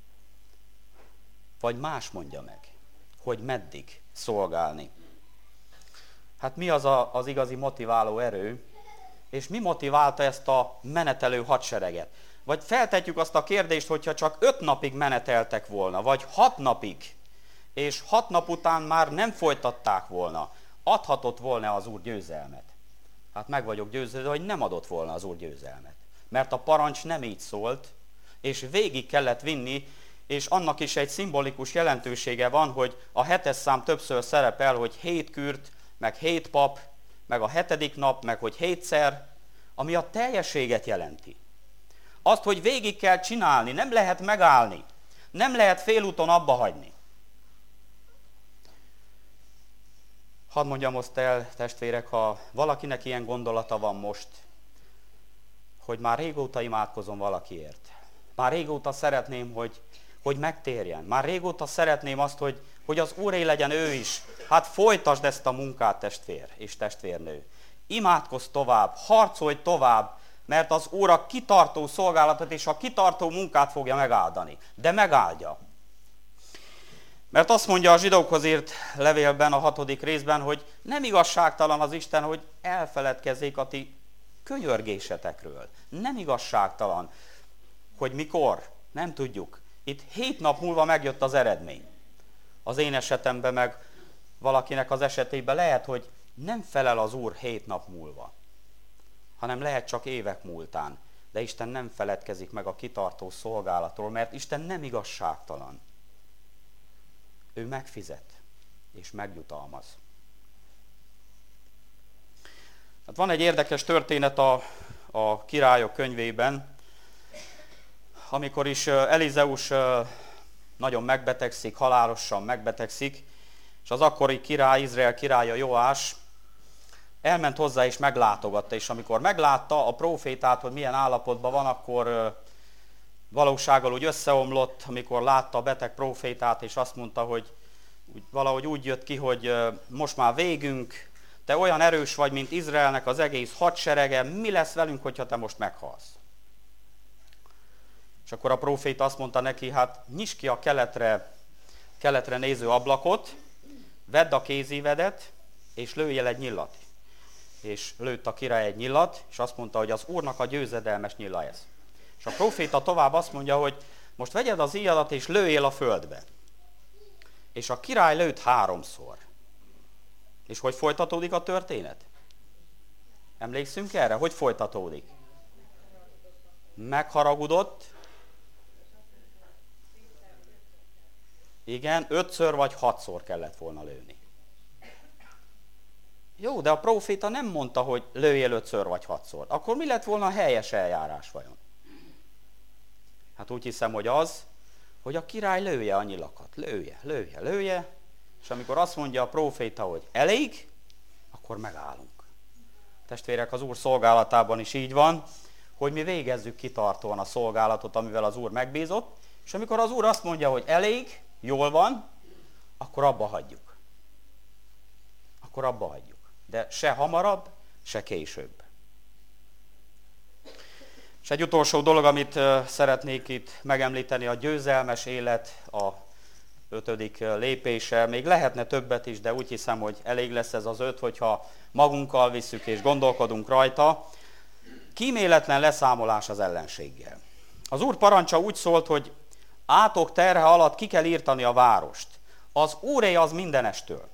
Vagy más mondja meg, hogy meddig szolgálni? Hát mi az igazi motiváló erő, és mi motiválta ezt a menetelő hadsereget? Vagy feltetjük azt a kérdést, hogyha csak 5 napig meneteltek volna, vagy 6 napig, és 6 nap után már nem folytatták volna, adhatott volna az Úr győzelmet? Hát meg vagyok győződve, hogy nem adott volna az Úr győzelmet. Mert a parancs nem így szólt, és végig kellett vinni, és annak is egy szimbolikus jelentősége van, hogy a 7. szám többször szerepel, hogy 7 kürt, meg 7 pap, meg a 7. nap, meg hogy 7-szer, ami a teljességet jelenti. Azt, hogy végig kell csinálni, nem lehet megállni, nem lehet félúton abba hagyni. Hadd mondjam azt el, testvérek, ha valakinek ilyen gondolata van most, hogy már régóta imádkozom valakiért. Már régóta szeretném, hogy megtérjen. Már régóta szeretném azt, hogy az Úré legyen ő is. Hát folytasd ezt a munkát, testvér és testvérnő. Imádkozz tovább, harcolj tovább, mert az Úr a kitartó szolgálatot és a kitartó munkát fogja megáldani. De megáldja. Mert azt mondja a zsidókhoz írt levélben, a 6. részben, hogy nem igazságtalan az Isten, hogy elfeledkezzék a ti könyörgésetekről. Nem igazságtalan, hogy mikor, nem tudjuk. Itt 7 nap múlva megjött az eredmény. Az én esetemben meg valakinek az esetében lehet, hogy nem felel az Úr 7 nap múlva, hanem lehet csak évek múltán. De Isten nem feledkezik meg a kitartó szolgálatról, mert Isten nem igazságtalan. Ő megfizet és megjutalmaz. Hát van egy érdekes történet a Királyok könyvében, amikor is Elizeus nagyon megbetegszik, halálosan megbetegszik, és az akkori király, Izrael királya Joás elment hozzá és meglátogatta, és amikor meglátta a prófétát, hogy milyen állapotban van, akkor valósággal úgy összeomlott, amikor látta a beteg prófétát, és azt mondta, hogy valahogy úgy jött ki, hogy most már végünk, te olyan erős vagy, mint Izraelnek az egész hadserege, mi lesz velünk, hogyha te most meghalsz? És akkor a próféta azt mondta neki, hát nyisd ki a keletre néző ablakot, vedd a kézívedet, és lőj el egy nyillat. És lőtt a király egy nyillat, és azt mondta, hogy az Úrnak a győzedelmes nyilla ez. És a próféta tovább azt mondja, hogy most vegyed az íjadat, és lőjél a földbe. És a király lőtt 3-szor. És hogy folytatódik a történet? Emlékszünk erre? Hogy folytatódik? Megharagudott. Igen, 5-ször vagy 6-szor kellett volna lőni. Jó, de a próféta nem mondta, hogy lőjél 5-ször vagy 6-szor. Akkor mi lett volna a helyes eljárás vajon? Hát úgy hiszem, hogy az, hogy a király lője a nyilakat. Lője. És amikor azt mondja a próféta, hogy elég, akkor megállunk. Testvérek, az Úr szolgálatában is így van, hogy mi végezzük kitartóan a szolgálatot, amivel az Úr megbízott, és amikor az Úr azt mondja, hogy elég, jól van, akkor abba hagyjuk. De se hamarabb, se később. És egy utolsó dolog, amit szeretnék itt megemlíteni, a győzelmes élet, a 5. lépése. Még lehetne többet is, de úgy hiszem, hogy elég lesz ez az 5, hogyha magunkkal visszük és gondolkodunk rajta. Kíméletlen leszámolás az ellenséggel. Az Úr parancsa úgy szólt, hogy átok terhe alatt ki kell írtani a várost. Az Úré az mindenestől.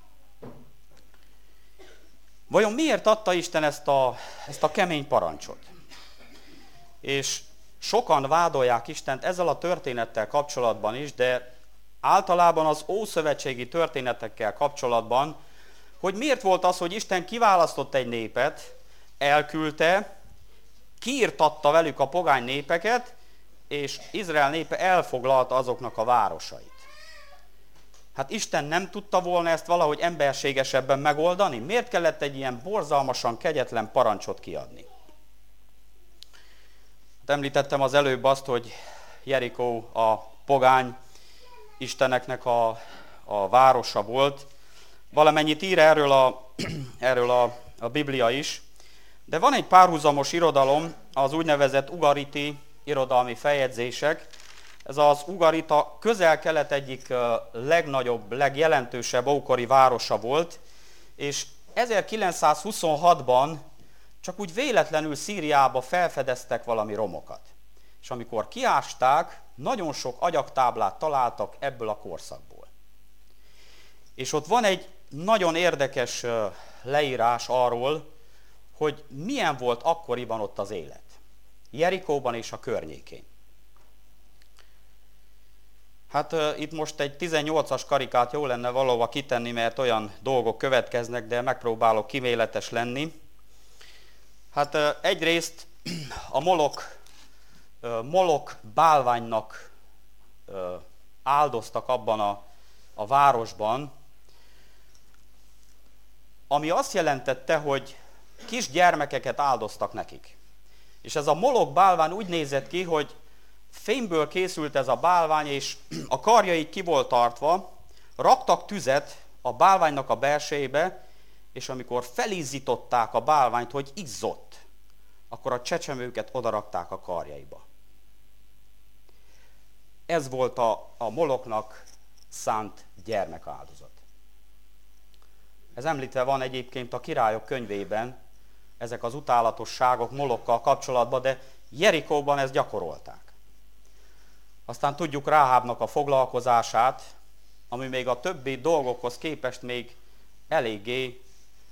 Vajon miért adta Isten ezt a kemény parancsot? És sokan vádolják Istent ezzel a történettel kapcsolatban is, de általában az ószövetségi történetekkel kapcsolatban, hogy miért volt az, hogy Isten kiválasztott egy népet, elküldte, kiirtatta velük a pogány népeket, és Izrael népe elfoglalta azoknak a városait. Hát Isten nem tudta volna ezt valahogy emberségesebben megoldani? Miért kellett egy ilyen borzalmasan kegyetlen parancsot kiadni? Hát említettem az előbb azt, hogy Jerikó a pogány isteneknek a városa volt. Valamennyit ír erről a Biblia is, de van egy párhuzamos irodalom, az úgynevezett ugariti irodalmi feljegyzések. Ez az Ugarita Közel-Kelet egyik legnagyobb, legjelentősebb ókori városa volt, és 1926-ban csak úgy véletlenül Szíriába felfedeztek valami romokat. És amikor kiásták, nagyon sok agyagtáblát találtak ebből a korszakból. És ott van egy nagyon érdekes leírás arról, hogy milyen volt akkoriban ott az élet. Jerikóban és a környékén. Hát itt most egy 18-as karikát jó lenne valahova kitenni, mert olyan dolgok következnek, de megpróbálok kíméletes lenni. Hát egyrészt a Molok bálványnak áldoztak abban a városban, ami azt jelentette, hogy kis gyermekeket áldoztak nekik. És ez a Molok bálvány úgy nézett ki, hogy fémből készült ez a bálvány, és a karjai ki volt tartva, raktak tüzet a bálványnak a belsejébe, és amikor felízzították a bálványt, hogy izzott, akkor a csecsemőket odarakták a karjaiba. Ez volt a Moloknak szánt gyermekáldozat. Ez említve van egyébként a Királyok könyvében, ezek az utálatosságok Molokkal kapcsolatban, de Jerikóban ezt gyakorolták. Aztán tudjuk Ráhábnak a foglalkozását, ami még a többi dolgokhoz képest még eléggé,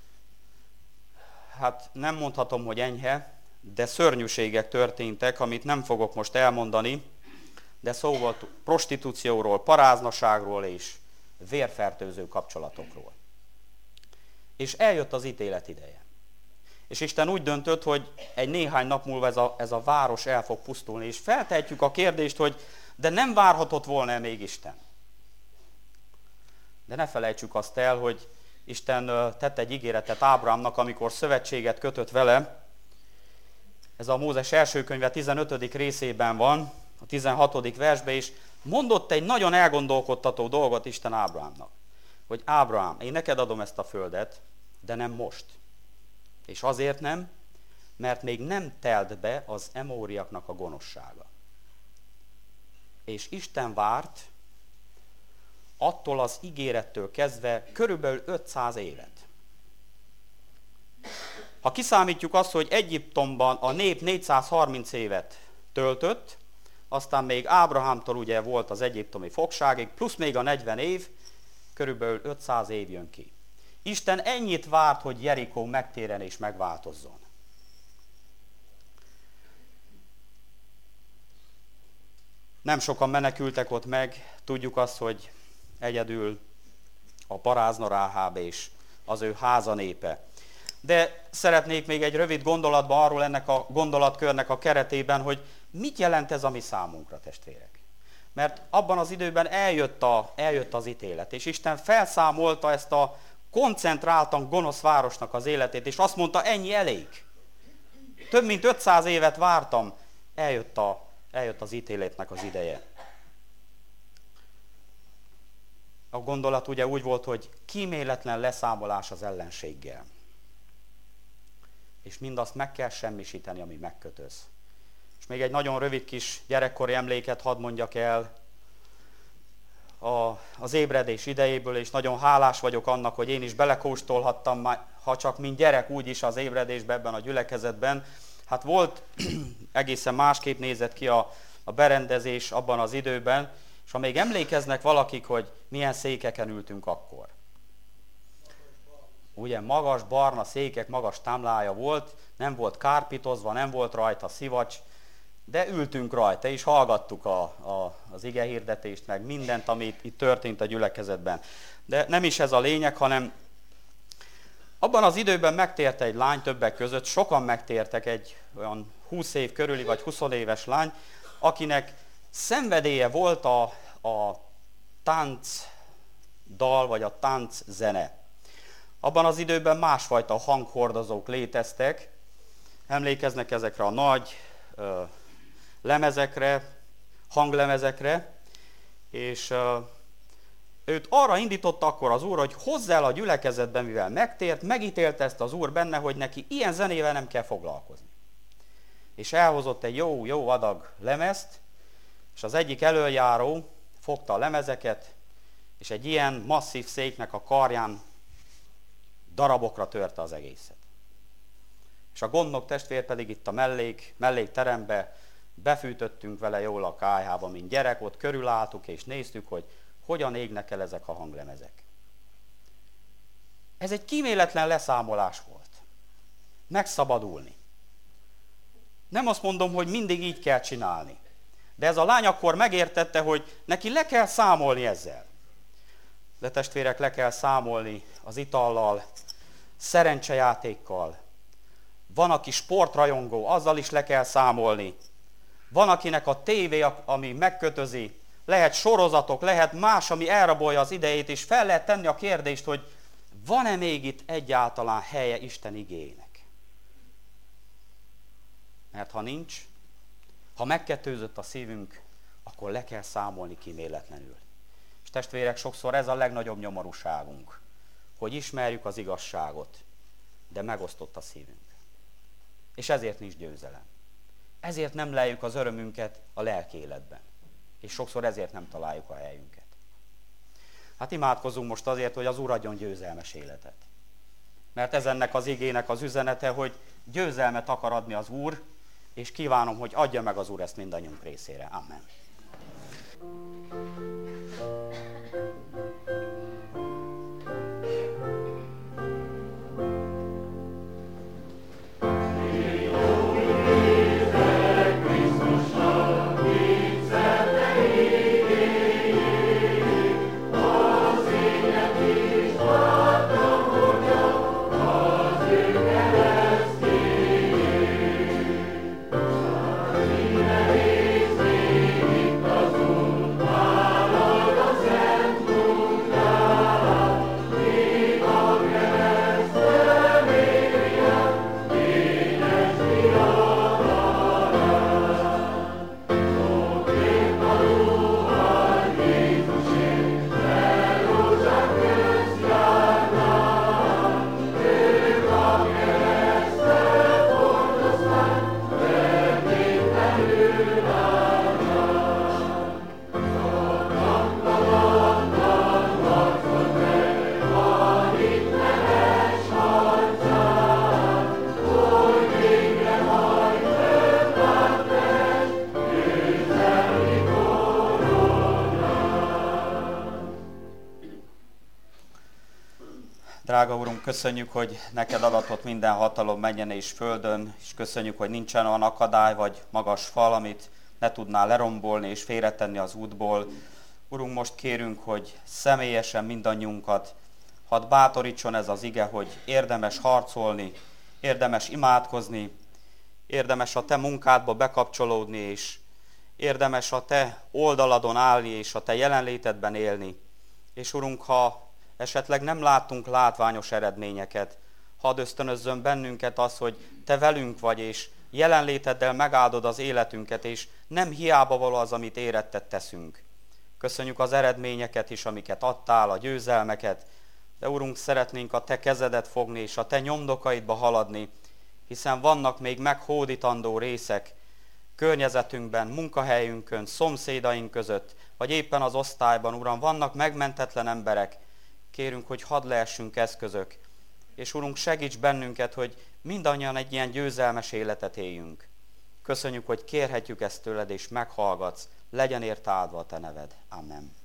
hát nem mondhatom, hogy enyhe, de szörnyűségek történtek, amit nem fogok most elmondani, de szó volt prostitúcióról, paráznaságról és vérfertőző kapcsolatokról. És eljött az ítélet ideje. És Isten úgy döntött, hogy egy néhány nap múlva ez a város el fog pusztulni, és feltehetjük a kérdést, hogy de nem várhatott volna még Isten. De ne felejtsük azt el, hogy Isten tett egy ígéretet Ábrahámnak, amikor szövetséget kötött vele. Ez a Mózes első könyve 15. részében van, a 16. versben is. Mondott egy nagyon elgondolkodtató dolgot Isten Ábrahámnak, hogy Ábrahám, én neked adom ezt a földet, de nem most. És azért nem, mert még nem telt be az emóriaknak a gonoszsága. És Isten várt attól az ígérettől kezdve körülbelül 500 évet. Ha kiszámítjuk azt, hogy Egyiptomban a nép 430 évet töltött, aztán még Ábrahámtól ugye volt az egyiptomi fogságig, plusz még a 40 év, körülbelül 500 év jön ki. Isten ennyit várt, hogy Jerikó megtérjen és megváltozzon. Nem sokan menekültek ott meg, tudjuk azt, hogy egyedül a parázna Ráháb és az ő háza népe. De szeretnék még egy rövid gondolatban arról ennek a gondolatkörnek a keretében, hogy mit jelent ez a mi számunkra, testvérek. Mert abban az időben eljött az ítélet, és Isten felszámolta ezt a koncentráltan gonosz városnak az életét, és azt mondta, ennyi elég. Több mint 500 évet vártam, eljött az ítéletnek az ideje. A gondolat ugye úgy volt, hogy kíméletlen leszámolás az ellenséggel. És mindazt meg kell semmisíteni, ami megkötöz. És még egy nagyon rövid kis gyerekkori emléket hadd mondjak el az ébredés idejéből, és nagyon hálás vagyok annak, hogy én is belekóstolhattam, ha csak mint gyerek úgyis az ébredésbe ebben a gyülekezetben. Hát volt, egészen másképp nézett ki a berendezés abban az időben, és ha még emlékeznek valakik, hogy milyen székeken ültünk akkor. Ugye magas, barna székek, magas támlája volt, nem volt kárpitozva, nem volt rajta szivacs, de ültünk rajta, és hallgattuk az igehirdetést, meg mindent, ami itt történt a gyülekezetben. De nem is ez a lényeg, hanem abban az időben megtért egy lány, többek között sokan megtértek, egy olyan 20 év körüli, vagy 20 éves lány, akinek szenvedélye volt a táncdal, vagy a tánczene. Abban az időben másfajta hanghordozók léteztek, emlékeznek ezekre a nagy lemezekre, hanglemezekre, és őt arra indította akkor az Úr, hogy hozz el a gyülekezetben, mivel megtért, megítélte ezt az Úr benne, hogy neki ilyen zenével nem kell foglalkozni. És elhozott egy jó adag lemezt, és az egyik elöljáró fogta a lemezeket, és egy ilyen masszív széknek a karján darabokra törte az egészet. És a gondnok testvér pedig itt a mellékterembe befűtöttünk vele jól a kályhába, mint gyerek, ott körülálltuk és néztük, hogy hogyan égnek el ezek a hanglemezek. Ez egy kíméletlen leszámolás volt. Megszabadulni. Nem azt mondom, hogy mindig így kell csinálni. De ez a lány akkor megértette, hogy neki le kell számolni ezzel. De testvérek, le kell számolni az itallal, szerencsejátékkal. Van, aki sportrajongó, azzal is le kell számolni. Van, akinek a tévé, ami megkötözi, lehet sorozatok, lehet más, ami elrabolja az idejét, és fel lehet tenni a kérdést, hogy van-e még itt egyáltalán helye Isten igének? Mert ha nincs, ha megkettőzött a szívünk, akkor le kell számolni kíméletlenül. És testvérek, sokszor ez a legnagyobb nyomorúságunk, hogy ismerjük az igazságot, de megosztott a szívünk. És ezért nincs győzelem. Ezért nem leljük az örömünket a lelki életben. És sokszor ezért nem találjuk a helyünket. Hát imádkozzunk most azért, hogy az Úr adjon győzelmes életet. Mert ez ennek az igének az üzenete, hogy győzelmet akar adni az Úr, és kívánom, hogy adja meg az Úr ezt mindannyiunk részére. Amen. Drága Úrunk, köszönjük, hogy neked adatott minden hatalom mennyen és földön, és köszönjük, hogy nincsen olyan akadály vagy magas fal, amit ne tudnál lerombolni és félretenni az útból. Urunk, most kérünk, hogy személyesen mindannyiunkat Hadd bátorítson ez az ige, hogy érdemes harcolni, érdemes imádkozni, érdemes a te munkádba bekapcsolódni, és érdemes a te oldaladon állni, és a te jelenlétedben élni. És Urunk, ha esetleg nem láttunk látványos eredményeket, hadd ösztönözzön bennünket az, hogy te velünk vagy, és jelenléteddel megáldod az életünket, és nem hiába való az, amit érettet teszünk. Köszönjük az eredményeket is, amiket adtál, a győzelmeket, de Urunk, szeretnénk a te kezedet fogni, és a te nyomdokaidba haladni, hiszen vannak még meghódítandó részek környezetünkben, munkahelyünkön, szomszédaink között, vagy éppen az osztályban, Uram, vannak megmentetlen emberek. Kérünk, hogy hadd lehessünk eszközök, és Urunk, segíts bennünket, hogy mindannyian egy ilyen győzelmes életet éljünk. Köszönjük, hogy kérhetjük ezt tőled, és meghallgatsz. Legyen érte áldva a te neved. Amen.